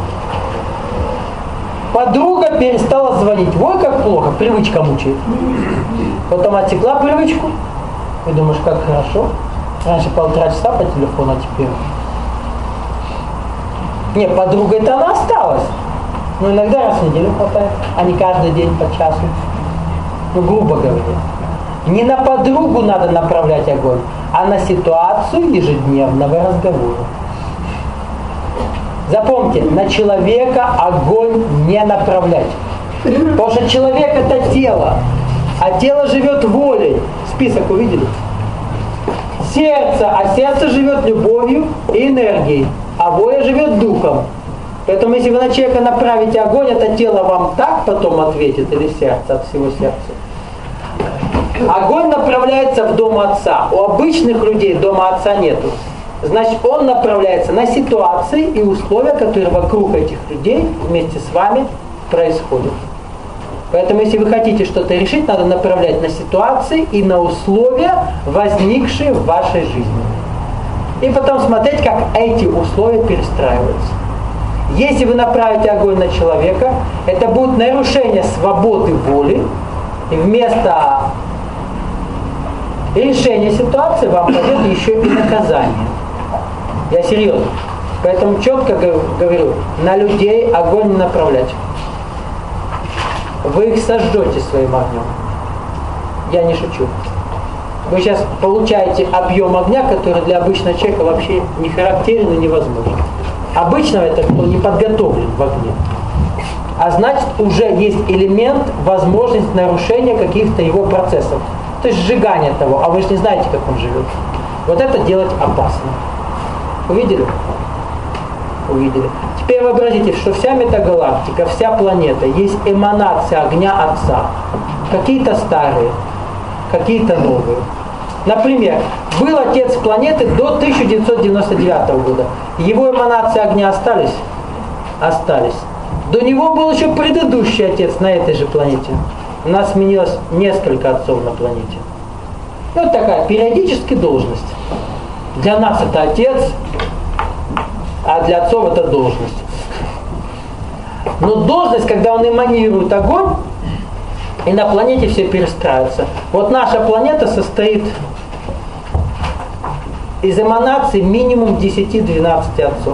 Подруга перестала звонить. Ой, как плохо, привычка мучает. Потом отсекла привычку. И думаешь, как хорошо. Раньше 1,5 часа по телефону, а теперь... Не, подруга-то она осталась. Но иногда раз в неделю хватает, а не каждый день по часу. Ну, грубо говоря. Не на подругу надо направлять огонь, а на ситуацию ежедневного разговора. Запомните, на человека огонь не направлять. Потому что человек это тело, а тело живет волей. Список увидели? Сердце, а сердце живет любовью и энергией, а воля живет духом. Поэтому если вы на человека направите огонь, это тело вам так потом ответит, или сердце, от всего сердца. Огонь направляется в Дом Отца. У обычных людей Дома Отца нету. Значит, он направляется на ситуации и условия, которые вокруг этих людей вместе с вами происходят. Поэтому, если вы хотите что-то решить, надо направлять на ситуации и на условия, возникшие в вашей жизни. И потом смотреть, как эти условия перестраиваются. Если вы направите огонь на человека, это будет нарушение свободы воли, и вместо решения ситуации вам пойдет еще и наказание. Я серьезно. Поэтому четко говорю, на людей огонь не направлять. Вы их сожжете своим огнем. Я не шучу. Вы сейчас получаете объем огня, который для обычного человека вообще не характерен и невозможен. Обычного это кто не подготовлен в огне. А значит, уже есть элемент, возможность нарушения каких-то его процессов. То есть сжигание того, а вы же не знаете, как он живет. Вот это делать опасно. Увидели? Увидели. Теперь вообразите, что вся метагалактика, вся планета есть эманация огня Отца. Какие-то старые, какие-то новые. Например, был Отец планеты до 1999 года. Его эманации огня остались? Остались. До него был еще предыдущий Отец на этой же планете. У нас сменилось несколько отцов на планете. И вот такая периодически должность. Для нас это Отец, а для отцов это должность. Но должность, когда он эманирует огонь, и на планете все перестраивается. Вот наша планета состоит из эманаций минимум 10-12 отцов.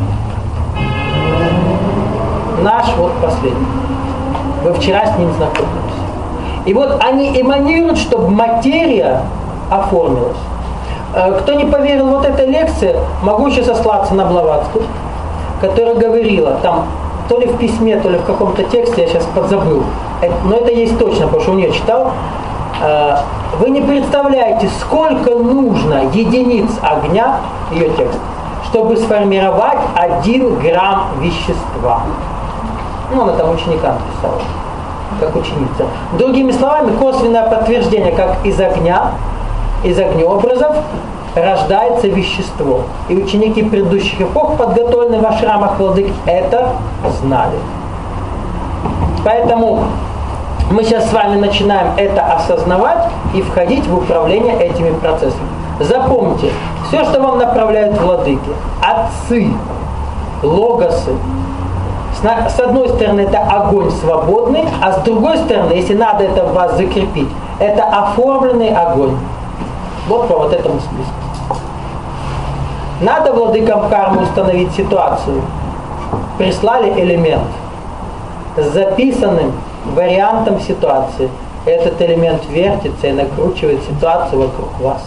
Наш вот последний. Вы вчера с ним знакомились. И вот они эманируют, чтобы материя оформилась. Кто не поверил вот этой лекции, могу еще сослаться на Блаватскую, которая говорила, там, то ли в письме, то ли в каком-то тексте, я сейчас подзабыл, но это есть точно, потому что у нее читал, вы не представляете, сколько нужно единиц огня, ее текст, чтобы сформировать 1 грамм вещества. Ну, она там ученикам писала, как ученица. Другими словами, косвенное подтверждение, как из огня, из огнеобразов рождается вещество. И ученики предыдущих эпох, подготовленные в ашрамах владык, это знали. Поэтому мы сейчас с вами начинаем это осознавать и входить в управление этими процессами. Запомните, все, что вам направляют владыки, отцы, логосы, с одной стороны это огонь свободный, а с другой стороны, если надо это в вас закрепить, это оформленный огонь. Вот по вот этому списку. Надо владыкам кармы установить ситуацию. Прислали элемент с записанным вариантом ситуации. Этот элемент вертится и накручивает ситуацию вокруг вас.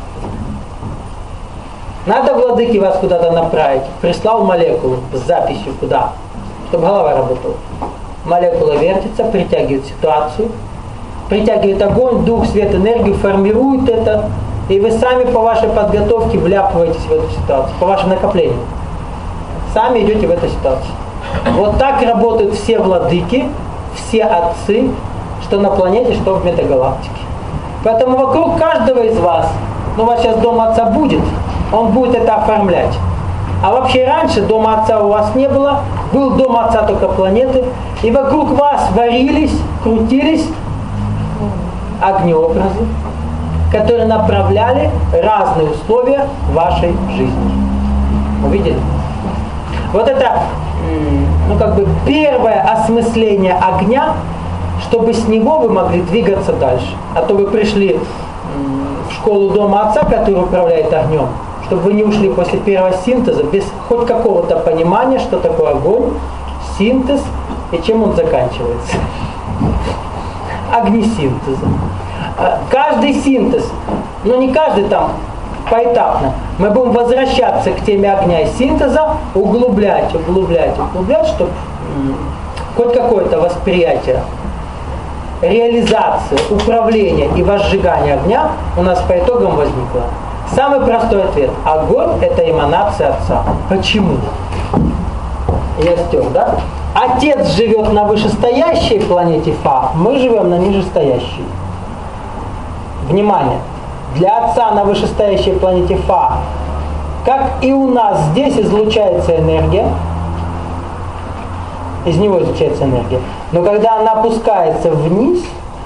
Надо владыке вас куда-то направить. Прислал молекулу с записью куда? Чтобы голова работала. Молекула вертится, притягивает ситуацию. Притягивает огонь, дух, свет, энергию, формирует это, и вы сами по вашей подготовке вляпываетесь в эту ситуацию, по вашим накоплениям. Сами идете в эту ситуацию. Вот так работают все владыки, все отцы, что на планете, что в метагалактике. Поэтому вокруг каждого из вас, ну у вас сейчас дом отца будет, он будет это оформлять. А вообще раньше дома отца у вас не было, был дом отца только планеты, и вокруг вас варились, крутились огнеобразы, которые направляли разные условия вашей жизни. Увидели? Вот это, ну как бы первое осмысление огня, чтобы с него вы могли двигаться дальше. А то вы пришли в школу дома отца, который управляет огнем, чтобы вы не ушли после первого синтеза без хоть какого-то понимания, что такое огонь, синтез и чем он заканчивается. Огнесинтеза. Каждый синтез, но не каждый там, поэтапно, мы будем возвращаться к теме огня и синтеза, углублять, чтобы хоть какое-то восприятие, реализация, управление и возжигание огня у нас по итогам возникло. Самый простой ответ. Огонь – это эманация Отца. Почему? Я стер, да? Отец живет на вышестоящей планете Фа, мы живем на нижестоящей. Внимание! Для Отца на вышестоящей планете Фа, как и у нас здесь излучается энергия, из него излучается энергия. Но когда она опускается вниз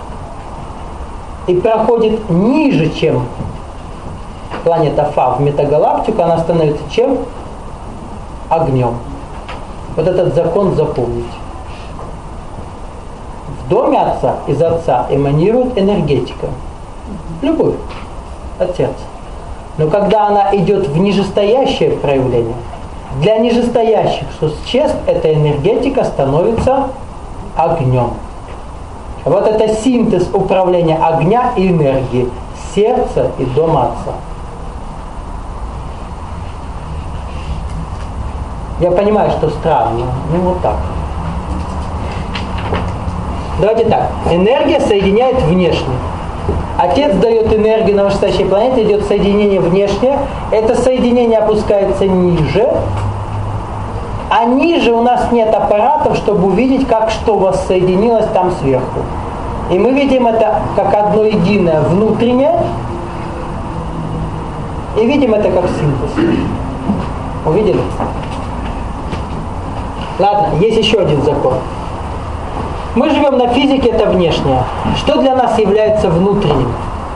и проходит ниже, чем планета Фа в метагалактику, она становится чем? Огнем. Вот этот закон запомните. В доме Отца из Отца эманирует энергетика. Любовь от сердца. Но когда она идет в нижестоящее проявление, для нижестоящих существ эта энергетика становится огнем. Вот это синтез управления огня и энергии, сердца и дома Отца. Я понимаю, что странно, ну вот так. Давайте так. Энергия соединяет внешне. Отец дает энергию на вышестоящей планете, идет соединение внешнее. Это соединение опускается ниже. А ниже у нас нет аппаратов, чтобы увидеть, как что воссоединилось там сверху. И мы видим это как одно единое внутреннее. И видим это как синтез. Увидели? Ладно, есть еще один закон. Мы живем на физике, это внешнее. Что для нас является внутренним?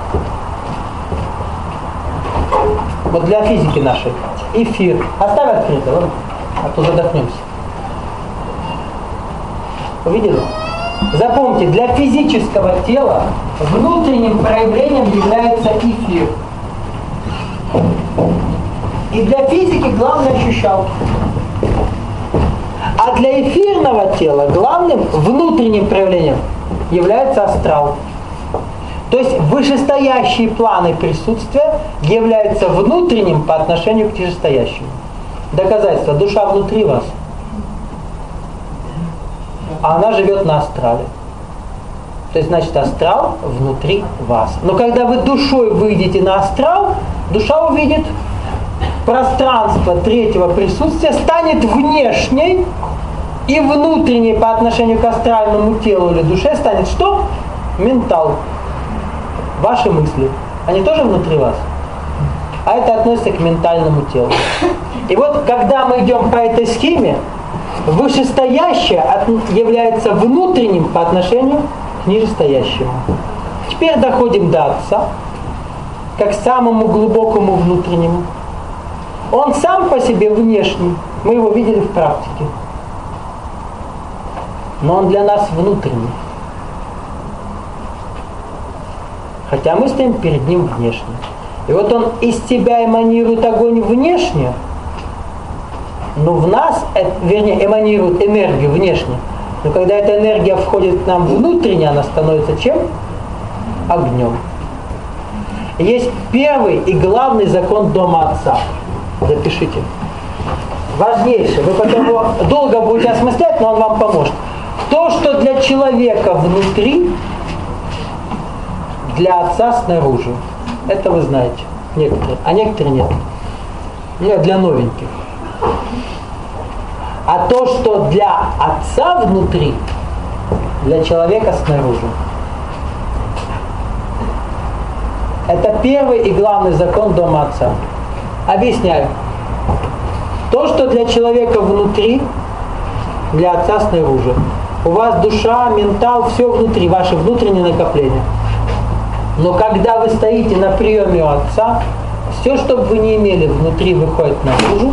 Вот для физики нашей. Эфир. Оставь открыто, ладно? А то задохнемся. Увидели? Запомните, для физического тела внутренним проявлением является эфир. И для физики главное ощущалки. А для эфирного тела главным внутренним проявлением является астрал. То есть вышестоящие планы присутствия являются внутренним по отношению к нижестоящему. Доказательство. Душа внутри вас. А она живет на астрале. То есть, значит, астрал внутри вас. Но когда вы душой выйдете на астрал, душа увидит пространство третьего присутствия, станет внешней и внутренней по отношению к астральному телу или душе станет что? Ментал. Ваши мысли. Они тоже внутри вас. А это относится к ментальному телу. И вот когда мы идем по этой схеме, вышестоящее является внутренним по отношению к нижестоящему. Теперь доходим до Отца, как самому глубокому внутреннему. Он сам по себе внешний, мы его видели в практике. Но он для нас внутренний. Хотя мы стоим перед ним внешне. И вот он из тебя эманирует огонь внешне, но в нас, вернее, эманирует энергию внешне. Но когда эта энергия входит к нам внутренне, она становится чем? Огнем. Есть первый и главный закон дома Отца. Запишите. Важнейший. Вы потом его долго будете осмыслять, но он вам поможет. То, что для человека внутри, для Отца снаружи. Это вы знаете. Некоторые. А некоторые нет. Нет, для новеньких. А то, что для Отца внутри, для человека снаружи. Это первый и главный закон дома Отца. Объясняю. То, что для человека внутри, для Отца снаружи. У вас душа, ментал, все внутри, ваши внутренние накопления. Но когда вы стоите на приеме у Отца, все, что бы вы не имели внутри, выходит наружу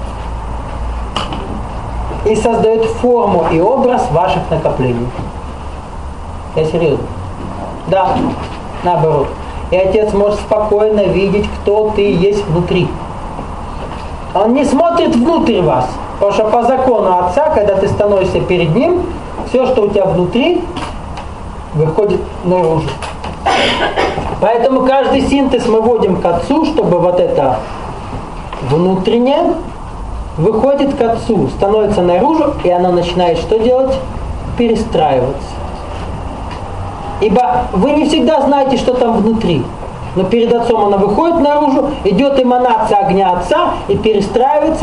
и создает форму и образ ваших накоплений. Я серьезно? Да, наоборот. И Отец может спокойно видеть, кто ты есть внутри. Он не смотрит внутрь вас. Потому что по закону Отца, когда ты становишься перед Ним, все, что у тебя внутри, выходит наружу. Поэтому каждый синтез мы вводим к Отцу, чтобы вот это внутреннее выходит к Отцу, становится наружу, и оно начинает что делать? Перестраиваться. Ибо вы не всегда знаете, что там внутри. Но перед Отцом она выходит наружу, идет эманация огня Отца и перестраивается.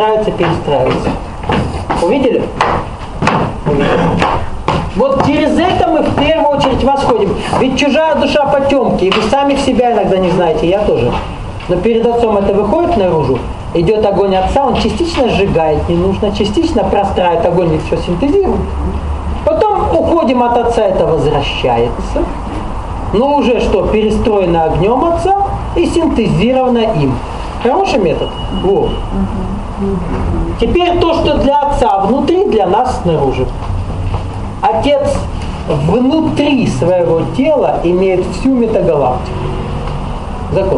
Увидели? Увидели. Вот через это мы в первую очередь восходим. Ведь чужая душа потемки, и вы сами в себя иногда не знаете, я тоже. Но перед Отцом это выходит наружу, идет огонь Отца, он частично сжигает ненужно, частично простраивает огонь и все синтезирует. Потом уходим от Отца, это возвращается. Но уже что? Перестроено огнем Отца и синтезировано им. Хороший метод? Вот. Теперь то, что для Отца внутри, для нас снаружи. Отец внутри своего тела имеет всю метагалактику. Закон.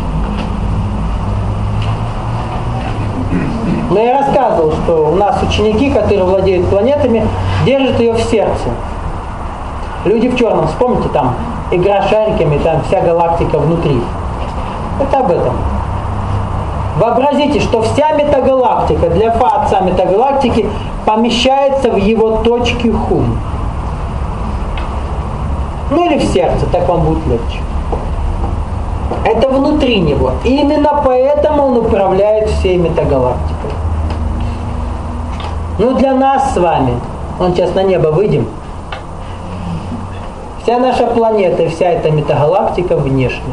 Но я рассказывал, что у нас ученики, которые владеют планетами, держат ее в сердце. Люди в черном, вспомните, там игра шариками, там вся галактика внутри. Это об этом. Вообразите, что вся метагалактика для Отца метагалактики помещается в его точке хум. Ну или в сердце, так вам будет легче. Это внутри него. И именно поэтому он управляет всей метагалактикой. Ну для нас с вами, вон сейчас на небо выйдем, вся наша планета и вся эта метагалактика внешняя.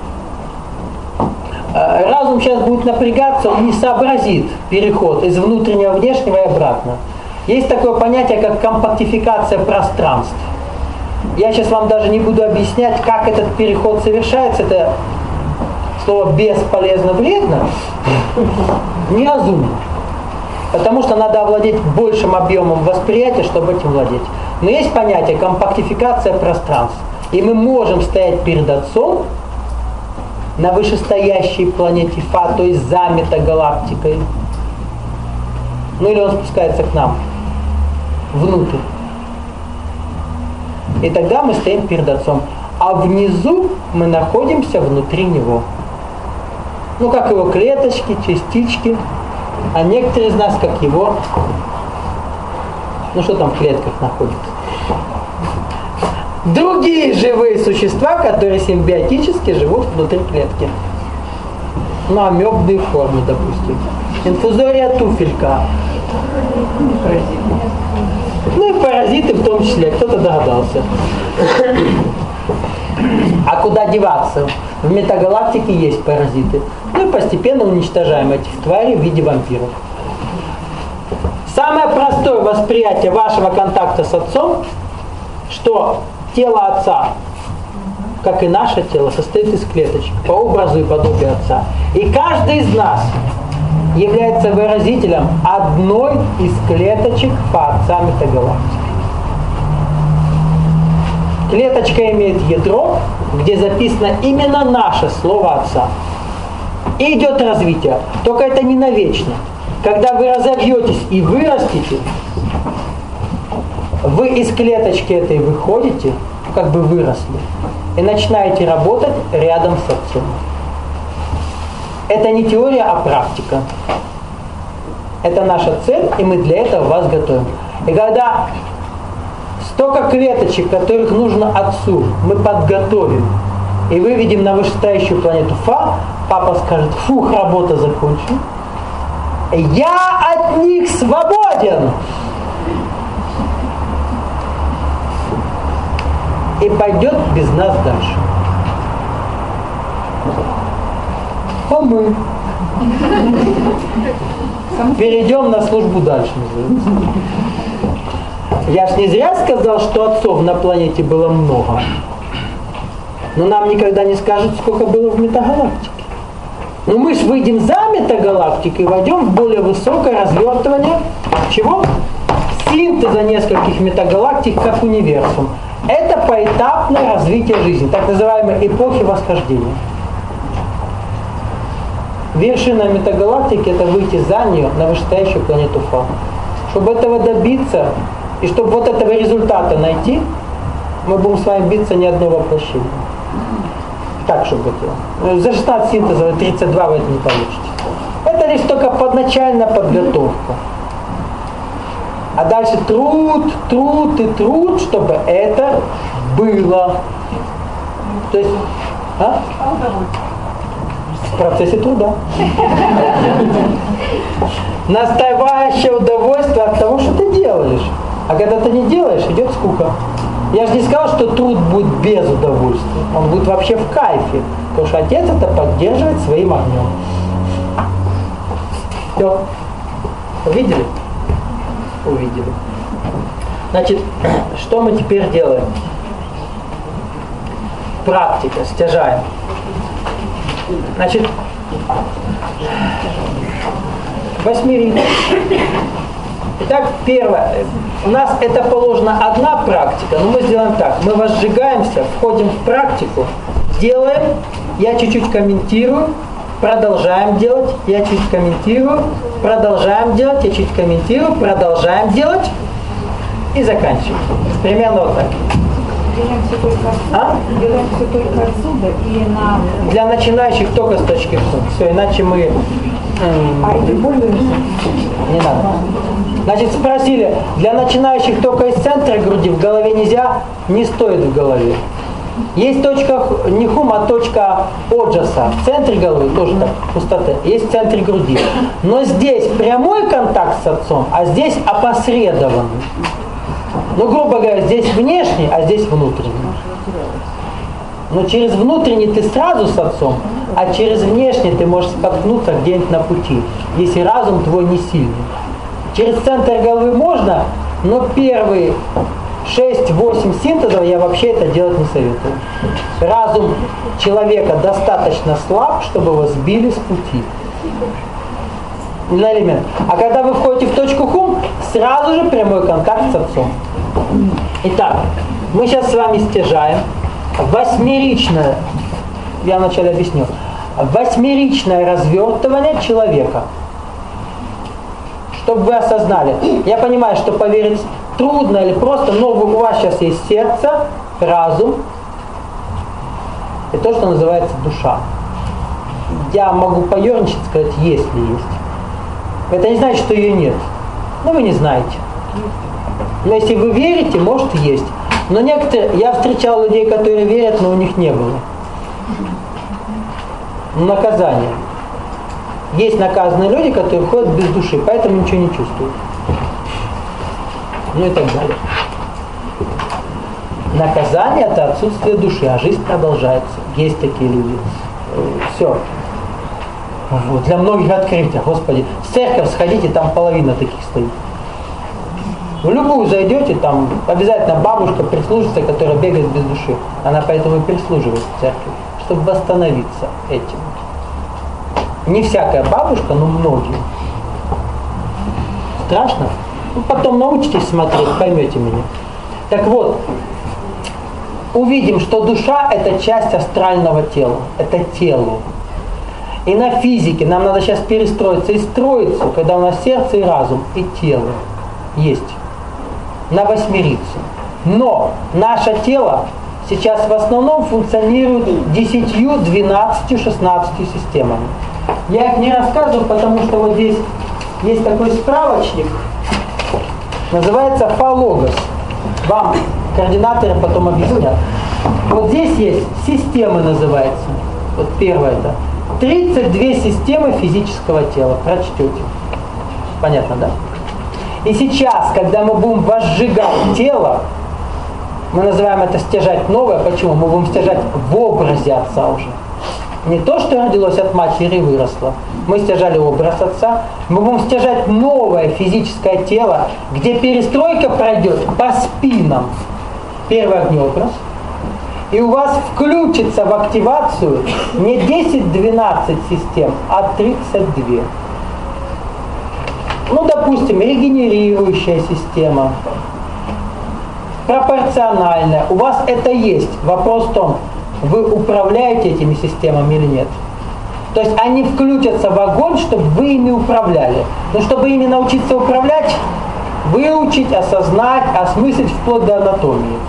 Разум сейчас будет напрягаться, он не сообразит переход из внутреннего в внешнего и обратно. Есть такое понятие, как компактификация пространств. Я сейчас вам даже не буду объяснять, как этот переход совершается. Это слово бесполезно, вредно, неразумно. Потому что надо овладеть большим объемом восприятия, чтобы этим владеть. Но есть понятие компактификация пространств. И мы можем стоять перед Отцом на вышестоящей планете Фа, то есть за метагалактикой. Ну или он спускается к нам, внутрь. И тогда мы стоим перед Отцом. А внизу мы находимся внутри Него. Ну как его клеточки, частички. А некоторые из нас, как его, ну что там в клетках находится? Другие живые существа, которые симбиотически живут внутри клетки. Ну, амебные формы, допустим. Инфузория туфелька. Ну и паразиты в том числе, кто-то догадался. А куда деваться? В метагалактике есть паразиты. Ну и постепенно уничтожаем этих тварей в виде вампиров. Самое простое восприятие вашего контакта с Отцом, что тело Отца, как и наше тело, состоит из клеточек по образу и подобию Отца. И каждый из нас является выразителем одной из клеточек по Отца метагалактики. Клеточка имеет ядро, где записано именно наше слово Отца. И идет развитие. Только это не навечно. Когда вы разовьетесь и вырастете, вы из клеточки этой выходите, как бы выросли, и начинаете работать рядом с Отцом. Это не теория, а практика. Это наша цель, и мы для этого вас готовим. И когда столько клеточек, которых нужно Отцу, мы подготовим и выведем на вышестоящую планету Фа, папа скажет: фух, работа закончена. Я от них свободен. И пойдет без нас дальше. А мы перейдем на службу дальше, называется. Я ж не зря сказал, что отцов на планете было много. Но нам никогда не скажут, сколько было в метагалактике. Но мы же выйдем за метагалактику и войдем в более высокое развертывание чего? Синтеза нескольких метагалактик как универсум. Это поэтапное развитие жизни, так называемой эпохи восхождения. Вершина метагалактики — это выйти за нее на вышестоящую планету Фа. Чтобы этого добиться, и чтобы вот этого результата найти, мы будем с вами биться не одно воплощение. Так, чтобы это... За 16 синтезов 32 вы это не получите. Это лишь только подначальная подготовка. А дальше труд, труд и труд, чтобы это было. То есть... А? В процессе труда. Настоящее удовольствие от того, что ты делаешь. А когда ты не делаешь, идет скука. Я же не сказал, что труд будет без удовольствия. Он будет вообще в кайфе. Потому что отец это поддерживает своим огнем. Все. Увидели? Увидели. Значит, что мы теперь делаем? Практика, стяжаем. Значит, восьмерик. Итак, первое. У нас это положена одна практика, но мы сделаем так. Мы возжигаемся, входим в практику, делаем, я чуть-чуть комментирую, продолжаем делать, я чуть комментирую, продолжаем делать, я чуть комментирую, продолжаем делать и заканчиваем. Примерно вот так. Делаем все только отсюда, делаем все только отсюда или на... Для начинающих только с точки Х. Все, иначе мы... и пользуемся? Не надо. Значит, спросили, для начинающих только из центра груди, в голове нельзя, не стоит в голове. Есть точка не хум, а точка оджаса. В центре головы тоже так, пустота. Есть в центре груди. Но здесь прямой контакт с отцом, а здесь опосредованный. Ну, грубо говоря, здесь внешний, а здесь внутренний. Но через внутренний ты сразу с отцом, а через внешний ты можешь споткнуться где-нибудь на пути, если разум твой не сильный. Через центр головы можно, но первые 6-8 синтезов я вообще это делать не советую. Разум человека достаточно слаб, чтобы его сбили с пути. На элемент. А когда вы входите в точку хум, сразу же прямой контакт с отцом. Итак, мы сейчас с вами стяжаем восьмеричное, я вначале объясню, восьмеричное развертывание человека. Чтобы вы осознали. Я понимаю, что поверить трудно или просто, но у вас сейчас есть сердце, разум и то, что называется душа. Я могу поерничать, сказать, есть ли есть. Это не значит, что ее нет. Но вы не знаете. Но если вы верите, может есть. Но некоторые, я встречал людей, которые верят, но у них не было. Наказание. Есть наказанные люди, которые ходят без души, поэтому ничего не чувствуют. Ну и так далее. Наказание – это отсутствие души, а жизнь продолжается. Есть такие люди. Все. Вот. Для многих открытия. Господи, в церковь сходите, там половина таких стоит. В любую зайдете, там обязательно бабушка, прислужница, которая бегает без души. Она поэтому и прислуживает в церкви, чтобы восстановиться этим. Не всякая бабушка, но многие. Страшно? Ну, потом научитесь смотреть, поймете меня. Так вот, увидим, что душа – это часть астрального тела. Это тело. И на физике нам надо сейчас перестроиться и строиться, когда у нас сердце и разум, и тело есть. На восьмерицу. Но наше тело сейчас в основном функционирует 10, 12, 16 системами. Я их не рассказываю, потому что вот здесь есть такой справочник, называется Фалогос. Вам координаторы потом объяснят. Вот здесь есть системы, называется. Вот первое это. 32 системы физического тела. Прочтете. Понятно, да? И сейчас, когда мы будем возжигать тело, мы называем это стяжать новое. Почему? Мы будем стяжать в образе Отца уже. Не то, что родилось от матери и выросло. Мы стяжали образ Отца. Мы будем стяжать новое физическое тело, где перестройка пройдет по спинам. Первый огнеобраз. И у вас включится в активацию не 10-12 систем, а 32. Ну, допустим, регенерирующая система, пропорциональная. У вас это есть. Вопрос в том, вы управляете этими системами или нет. То есть они включатся в огонь, чтобы вы ими управляли. Но чтобы ими научиться управлять, выучить, осознать, осмыслить вплоть до анатомии.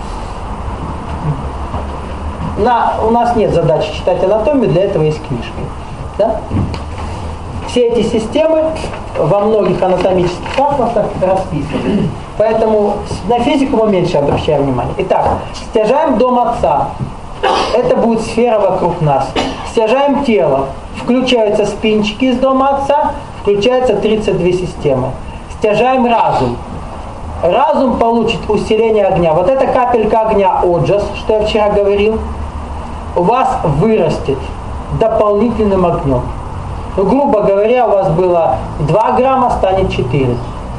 У нас нет задачи читать анатомию, для этого есть книжки. Да? Все эти системы во многих анатомических атласах расписаны. Поэтому на физику мы меньше обращаем внимание. Итак, стяжаем дом Отца. Это будет сфера вокруг нас. Стяжаем тело. Включаются спинчики из дома Отца, включаются 32 системы. Стяжаем разум. Разум получит усиление огня. Вот эта капелька огня оджас, что я вчера говорил, у вас вырастет дополнительным огнем. Ну, грубо говоря, у вас было 2 грамма, станет 4.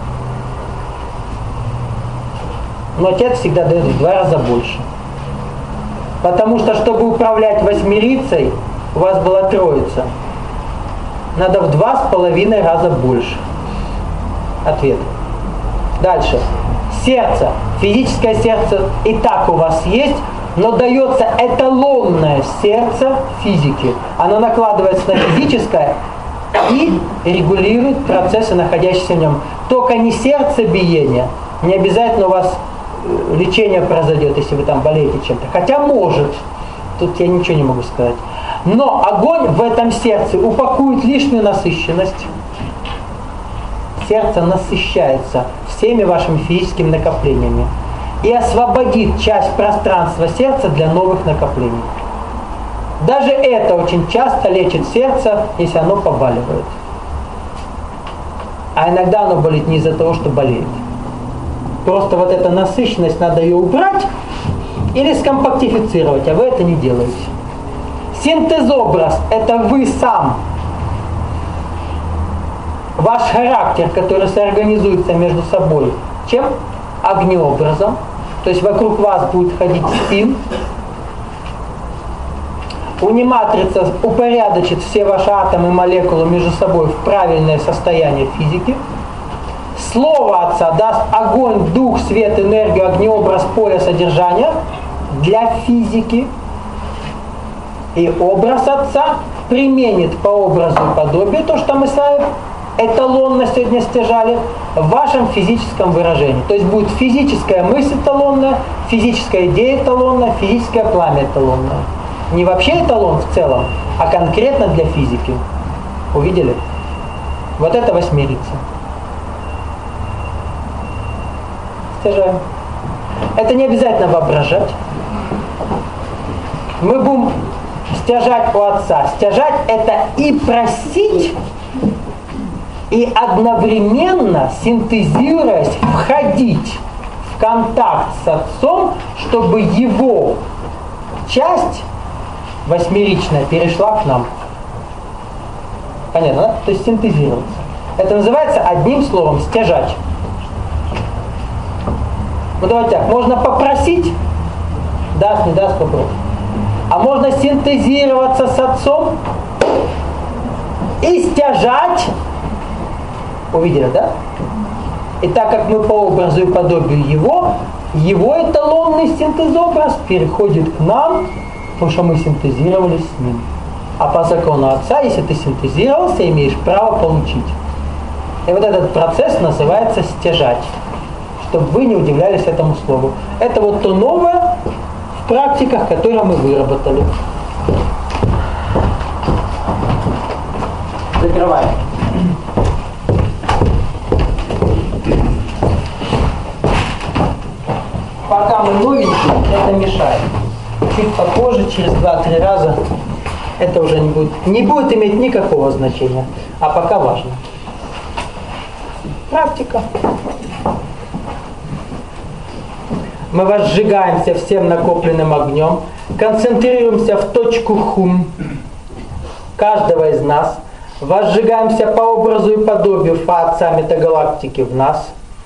Но Отец всегда дает в 2 раза больше. Потому что, чтобы управлять восьмерицей, у вас была троица. Надо в 2,5 раза больше. Ответ. Дальше. Сердце. Физическое сердце и так у вас есть, но дается эталонное сердце физики. Оно накладывается на физическое и регулирует процессы, находящиеся в нем. Только не сердцебиение. Не обязательно у вас лечение произойдет, если вы там болеете чем-то. Хотя может. Тут я ничего не могу сказать. Но огонь в этом сердце упакует лишнюю насыщенность. Сердце насыщается всеми вашими физическими накоплениями и освободит часть пространства сердца для новых накоплений. Даже это очень часто лечит сердце, если оно побаливает. А иногда оно болит не из-за того, что болеет. Просто вот эта насыщенность, надо ее убрать или скомпактифицировать, а вы это не делаете. Синтезобраз – это вы сам. Ваш характер, который соорганизуется между собой. Чем? Огнеобразом. То есть вокруг вас будет ходить спин. Униматрица упорядочит все ваши атомы и молекулы между собой в правильное состояние физики. Слово Отца даст огонь, дух, свет, энергию, огнеобраз, поле, содержания для физики. И образ Отца применит по образу и подобию то, что мы с вами эталонно сегодня стяжали, в вашем физическом выражении. То есть будет физическая мысль эталонная, физическая идея эталонная, физическое пламя эталонное. Не вообще эталон в целом, а конкретно для физики. Увидели? Вот это восьмерица. Стяжаем. Это не обязательно воображать. Мы будем стяжать у Отца. Стяжать – это и просить, и одновременно, синтезируясь, входить в контакт с Отцом, чтобы его часть восьмеричная перешла к нам. Понятно, да? То есть синтезироваться. Это называется одним словом стяжать. Ну давайте так, можно попросить, даст, не даст, попробуй. А можно синтезироваться с Отцом и стяжать. Увидели, да? И так как мы по образу и подобию его эталонный синтезобраз переходит к нам, потому что мы синтезировались с ним. А по закону Отца, если ты синтезировался, имеешь право получить. И вот этот процесс называется стяжать. Чтобы вы не удивлялись этому слову. Это вот то новое в практиках, которое мы выработали. Закрываем. Пока мы новенькие, это мешает. Чуть попозже, через 2-3 раза, это уже не будет иметь никакого значения. А пока важно. Практика. Мы возжигаемся всем накопленным огнем, концентрируемся в точку хум каждого из нас, возжигаемся по образу и подобию Фа Отца метагалактики в нас.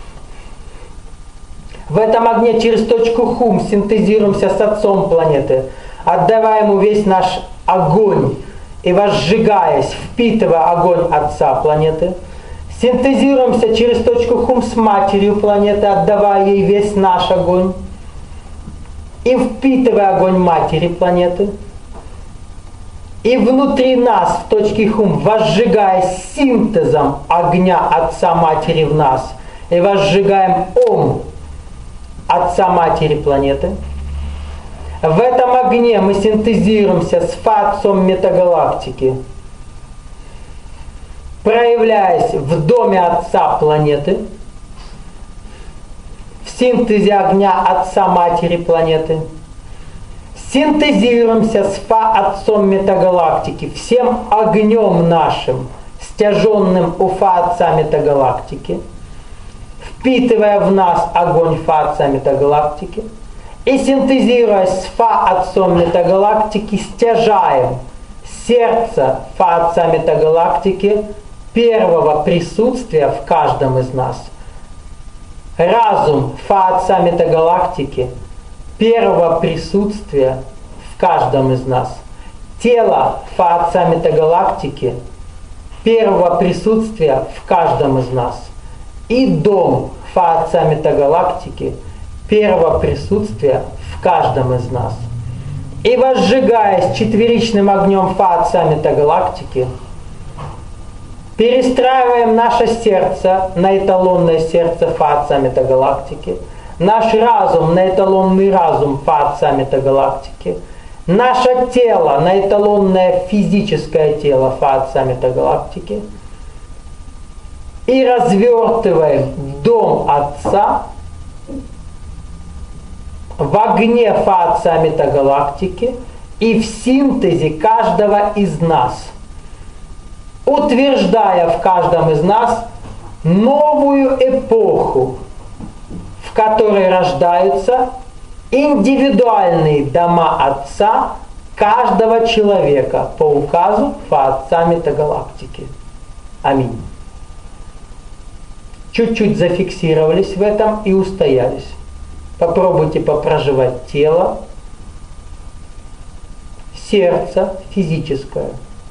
В этом огне через точку хум синтезируемся с Отцом планеты, отдавая ему весь наш огонь и возжигаясь, впитывая огонь Отца планеты. Синтезируемся через точку хум с матерью планеты, отдавая ей весь наш огонь. И впитывая огонь матери планеты. И внутри нас, в точке хум, возжигая синтезом огня Отца Матери в нас. И возжигаем Ом Отца Матери планеты. В этом огне мы синтезируемся с Фа Отцом метагалактики, проявляясь в доме Отца планеты, в синтезе огня Отца Матери планеты, синтезируемся с Фа Отцом метагалактики, всем огнем нашим, стяженным у Фа Отца метагалактики, впитывая в нас огонь Фа Отца метагалактики, и синтезируясь с Фа Отцом метагалактики, стяжаем сердце Фа-Отца Метагалактики, первого присутствия в каждом из нас. Разум Фа-Отца Метагалактики, первого присутствия в каждом из нас. Тело Фа-Отца Метагалактики, первого присутствия в каждом из нас. И дом Фа-Отца Метагалактики, первого присутствия в каждом из нас. И возжигаясь четверичным огнем Фа-Отца Метагалактики, перестраиваем наше сердце на эталонное сердце Фа-Отца Метагалактики, наш разум на эталонный разум Фа-Отца Метагалактики, наше тело на эталонное физическое тело Фа-Отца Метагалактики и развертываем дом Отца в огне Фа-Отца Метагалактики и в синтезе каждого из нас, утверждая в каждом из нас новую эпоху, в которой рождаются индивидуальные дома Отца каждого человека по указу Фа-Отца Метагалактики. Аминь. Чуть-чуть зафиксировались в этом и устоялись. Попробуйте попроживать тело, сердце физическое,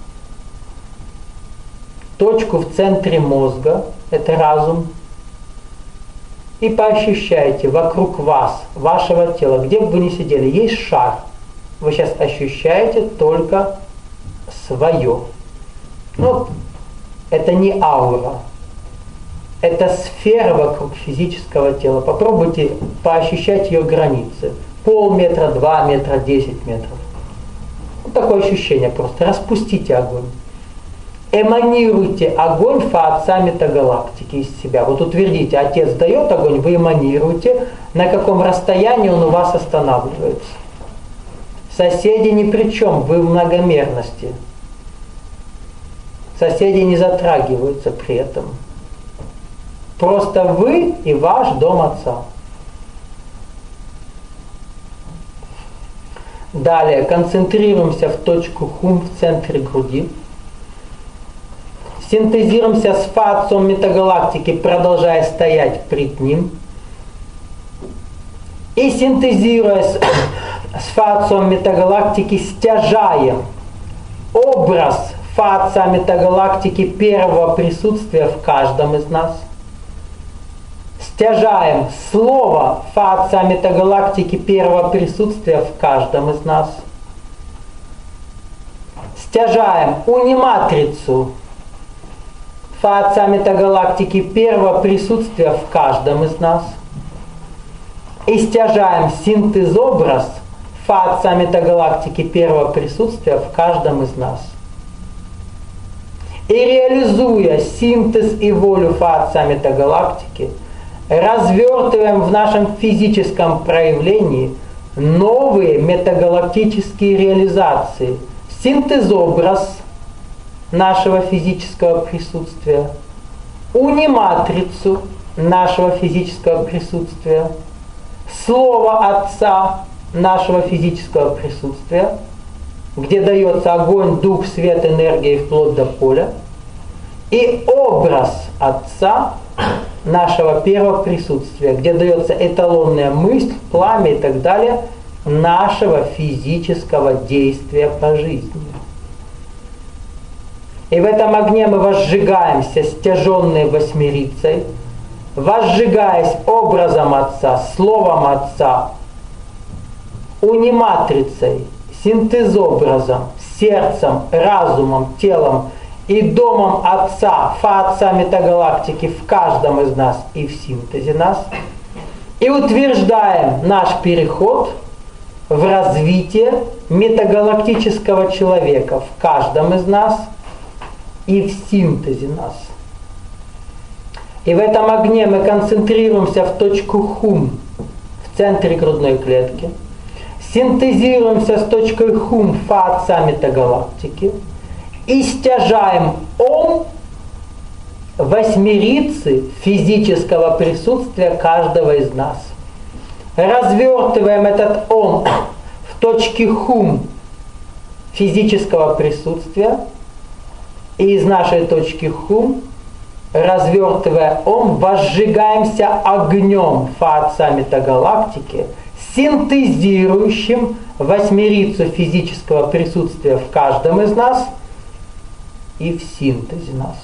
точку в центре мозга, это разум, и поощущайте вокруг вас, вашего тела, где бы вы ни сидели, есть шар. Вы сейчас ощущаете только свое. Ну, это не аура. Это сфера вокруг физического тела. Попробуйте поощущать ее границы. Полметра, 2 метра, 10 метров. Вот такое ощущение просто. Распустите огонь. Эманируйте огонь Фа-Отца Метагалактики из себя. Вот утвердите, Отец дает огонь, вы эманируете, на каком расстоянии он у вас останавливается. Соседи ни при чем, вы в многомерности. Соседи не затрагиваются при этом. Просто вы и ваш дом Отца. Далее концентрируемся в точку Хум в центре груди. Синтезируемся с Фа-Отцом Метагалактики, продолжая стоять пред ним. И синтезируясь с Фа-Отцом Метагалактики, стяжаем образ Фа-Отца Метагалактики первого присутствия в каждом из нас. Стяжаем слово Фа-Отца Метагалактики первого присутствия в каждом из нас. Стяжаем униматрицу Фа-Отца Метагалактики первого присутствия в каждом из нас. И стяжаем синтез-образ Фа-Отца Метагалактики первого присутствия в каждом из нас. И реализуя синтез и волю Фа-Отца Метагалактики, развертываем в нашем физическом проявлении новые метагалактические реализации. Синтез-образ нашего физического присутствия, униматрицу нашего физического присутствия, слово Отца нашего физического присутствия, где дается огонь, дух, свет, энергия вплоть до поля, и образ Отца нашего первого присутствия, где дается эталонная мысль, пламя и так далее нашего физического действия по жизни. И в этом огне мы возжигаемся, стяженные восьмерицей, возжигаясь образом Отца, словом Отца, униматрицей, синтезобразом, сердцем, разумом, телом и домом Отца, Фа-Отца Метагалактики в каждом из нас и в синтезе нас, и утверждаем наш переход в развитие метагалактического человека в каждом из нас и в синтезе нас. И в этом огне мы концентрируемся в точку Хум в центре грудной клетки, синтезируемся с точкой Хум Фа-Отца Метагалактики и стяжаем Ом восьмерицы физического присутствия каждого из нас. Развертываем этот Ом в точке Хум физического присутствия, и из нашей точки хум, развертывая ом, возжигаемся огнем фаатса метагалактики, синтезирующим восьмерицу физического присутствия в каждом из нас и в синтезе нас.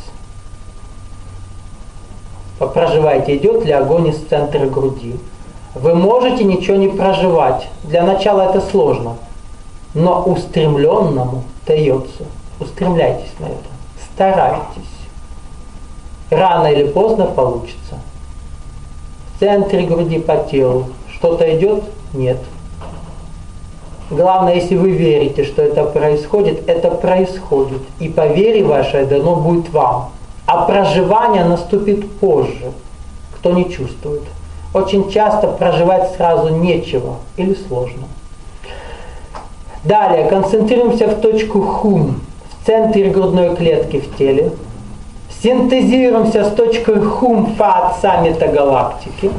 Проживайте, идет ли огонь из центра груди. Вы можете ничего не проживать. Для начала это сложно. Но устремленному дается. Устремляйтесь на это. Старайтесь. Рано или поздно получится. В центре груди по телу. Что-то идет? Нет. Главное, если вы верите, что это происходит, это происходит. И по вере вашей дано будет вам. А проживание наступит позже, кто не чувствует. Очень часто проживать сразу нечего или сложно. Далее, концентрируемся в точку хум, в центре грудной клетки в теле. Синтезируемся с точкой хум фаатса метагалактики.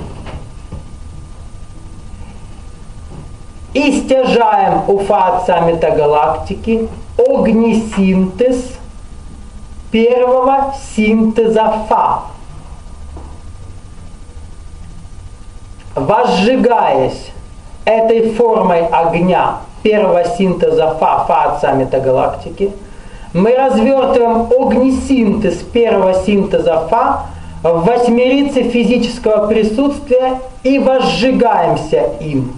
И стяжаем у фаатса метагалактики огнесинтез первого синтеза Фа. Возжигаясь этой формой огня первого синтеза Фа, фаатса метагалактики, мы развертываем огнесинтез первого синтеза Фа в восьмерице физического присутствия и возжигаемся им.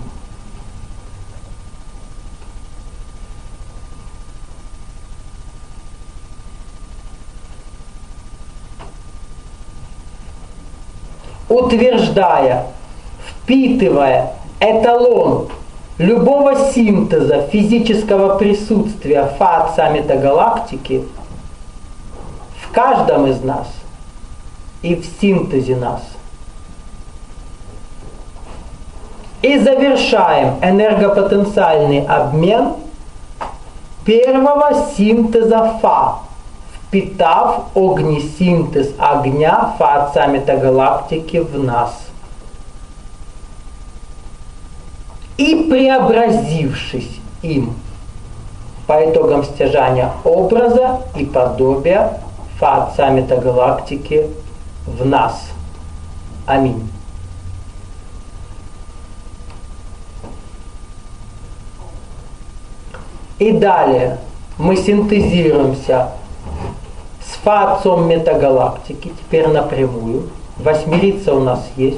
Утверждая, впитывая эталон любого синтеза физического присутствия фаатса метагалактики в каждом из нас и в синтезе нас. И завершаем энергопотенциальный обмен первого синтеза Фа, впитав огнесинтез огня фаатса метагалактики в нас. И преобразившись им по итогам стяжания образа и подобия фаатса метагалактики в нас. Аминь. И далее мы синтезируемся с фаатсом метагалактики, теперь напрямую. Восьмерица у нас есть.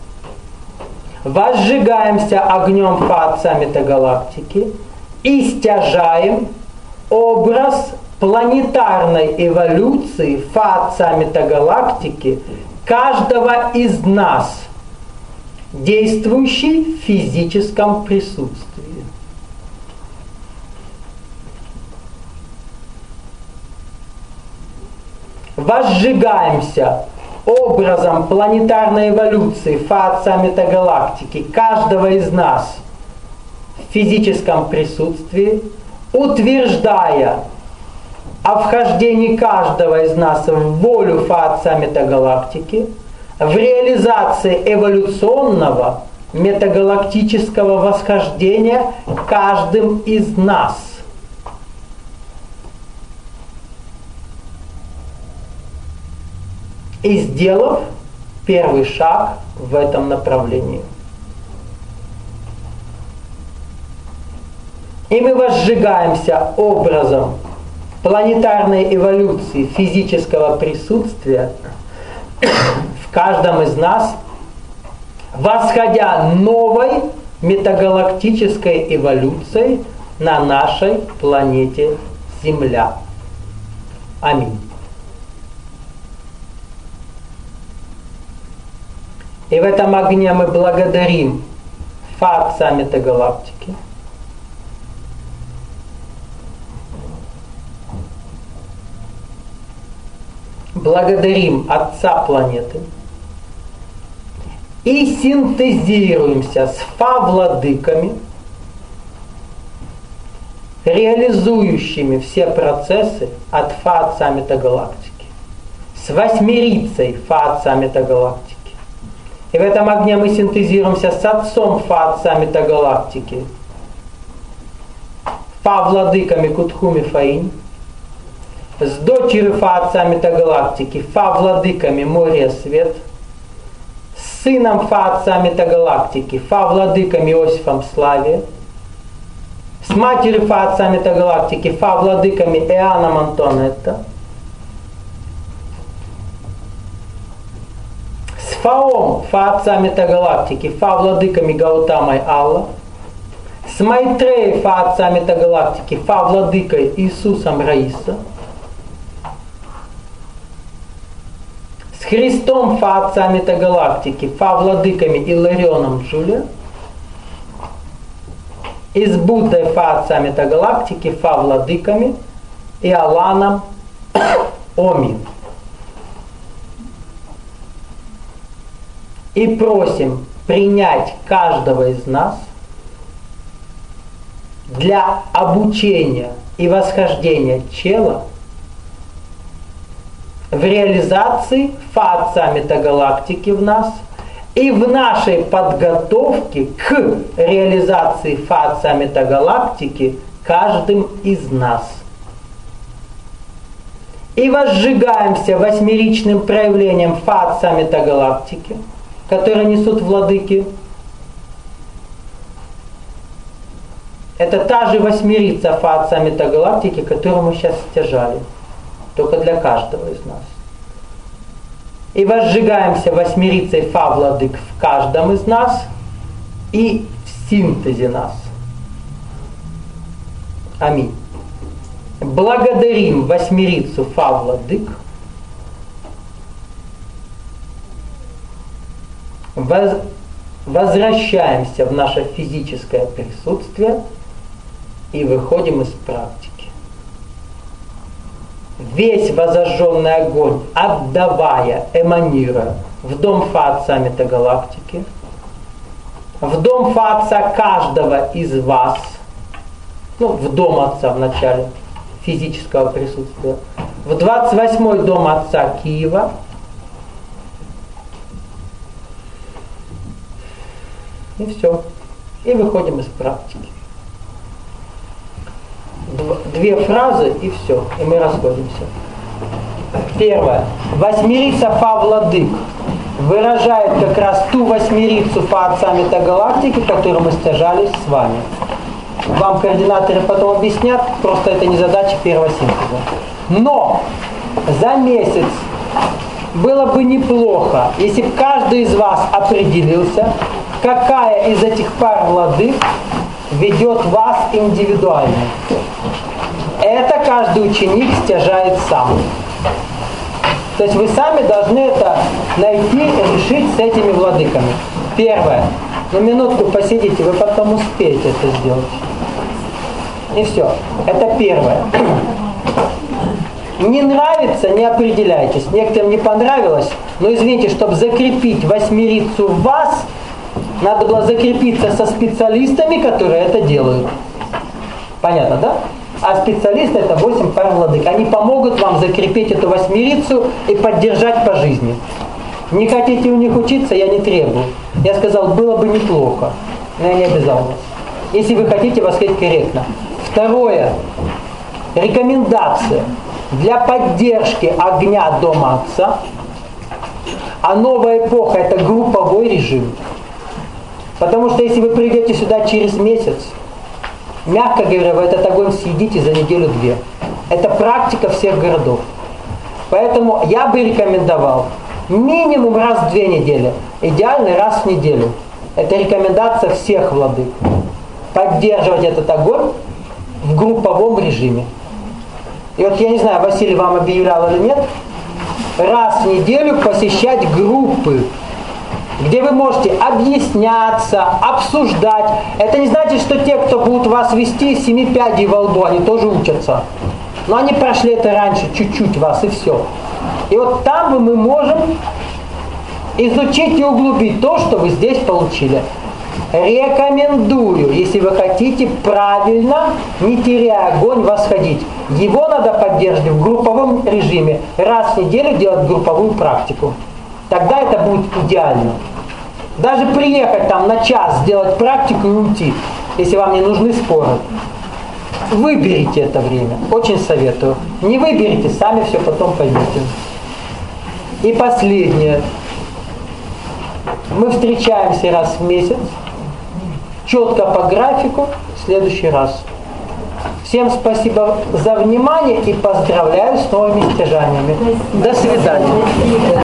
Возжигаемся огнем фаатса метагалактики и стяжаем образ планетарной эволюции фаатса метагалактики каждого из нас, действующий в физическом присутствии. Возжигаемся образом планетарной эволюции фаатса метагалактики каждого из нас в физическом присутствии, утверждая о вхождении каждого из нас в волю фаатса метагалактики, в реализации эволюционного метагалактического восхождения каждым из нас. И сделав первый шаг в этом направлении. И мы возжигаемся образом планетарной эволюции физического присутствия в каждом из нас, восходя новой метагалактической эволюцией на нашей планете Земля. Аминь. И в этом огне мы благодарим фаатса метагалактики. Благодарим Отца планеты. И синтезируемся с Фа-владыками, реализующими все процессы от фаатса метагалактики, с восьмерицей фаатса метагалактики. И в этом огне мы синтезируемся с Отцом фаатса метагалактики, Фа владыками Кутхуми Фаинь, с дочерью Фа отца метагалактики, Фа владыками Море Свет, с сыном Фа отца метагалактики, Фа владыками Иосифом Славе, с матерью Фа отца метагалактики, Фа владыками Иоанном Антонетто, с Фаом Фа отца метагалактики, Фа владыками Гаутамой Алла, с Майтреей Фа отца метагалактики, Фа владыкой Иисусом Раиса, с Христом Фа отца метагалактики, Фа владыками Иларионом Джулия, и с Буддой Фа отца метагалактики, Фа владыками Иоланом Оми. И просим принять каждого из нас для обучения и восхождения чела в реализации Фа отца метагалактики в нас и в нашей подготовке к реализации Фа отца метагалактики каждым из нас. И возжигаемся восьмеричным проявлением Фа отца метагалактики, которые несут владыки. Это та же восьмерица Фа отца метагалактики, которую мы сейчас стяжали, только для каждого из нас. И возжигаемся восьмерицей Фа владык в каждом из нас и в синтезе нас. Аминь. Благодарим восьмерицу Фа владык, возвращаемся в наше физическое присутствие и выходим из практики. Весь возожженный огонь, отдавая, эманируя в дом Фа отца метагалактики, в дом Фа отца каждого из вас, в дом отца в начале физического присутствия, в 28-й дом отца Киева, и все. И выходим из практики. Две фразы и все. И мы расходимся. Первое. Восьмерица Фа владык выражает как раз ту восьмерицу Фа отца метагалактики, которую мы стяжались с вами. Вам координаторы потом объяснят, просто это не задача первого синтеза. Но за месяц было бы неплохо, если бы каждый из вас определился, какая из этих пар владык ведет вас индивидуально. Это каждый ученик стяжает сам. То есть вы сами должны это найти, решить с этими владыками. Первое. На минутку посидите, вы потом успеете это сделать. И все. Это первое. Не нравится, не определяйтесь. Некоторым не понравилось, но извините, чтобы закрепить восьмерицу в вас, надо было закрепиться со специалистами, которые это делают. Понятно, да? А специалисты — это 8 пар владык. Они помогут вам закрепить эту восьмерицу и поддержать по жизни. Не хотите у них учиться, я не требую. Я сказал, было бы неплохо, но я не обязал вас. Если вы хотите восходить корректно. Второе. Рекомендация для поддержки огня Дома Отца. А новая эпоха — это групповой режим. Потому что если вы придете сюда через месяц, мягко говоря, вы этот огонь съедите за неделю-две. Это практика всех городов. Поэтому я бы рекомендовал минимум раз в 2 недели. Идеально раз в неделю. Это рекомендация всех владык. Поддерживать этот огонь в групповом режиме. И вот я не знаю, Василий вам объявлял или нет, раз в неделю посещать группы, где вы можете объясняться, обсуждать. Это не значит, что те, кто будут вас вести, 7 пядей во лбу, они тоже учатся. Но они прошли это раньше, чуть-чуть вас, и все. И вот там мы можем изучить и углубить то, что вы здесь получили. Рекомендую, если вы хотите правильно, не теряя огонь, восходить. Его надо поддерживать в групповом режиме. Раз в неделю делать групповую практику. Тогда это будет идеально. Даже приехать там на час, сделать практику и уйти, если вам не нужны споры. Выберите это время. Очень советую. Не выберите, сами все потом поймете. И последнее. Мы встречаемся раз в месяц. Четко по графику. В следующий раз. Всем спасибо за внимание и поздравляю с новыми стяжаниями. До свидания.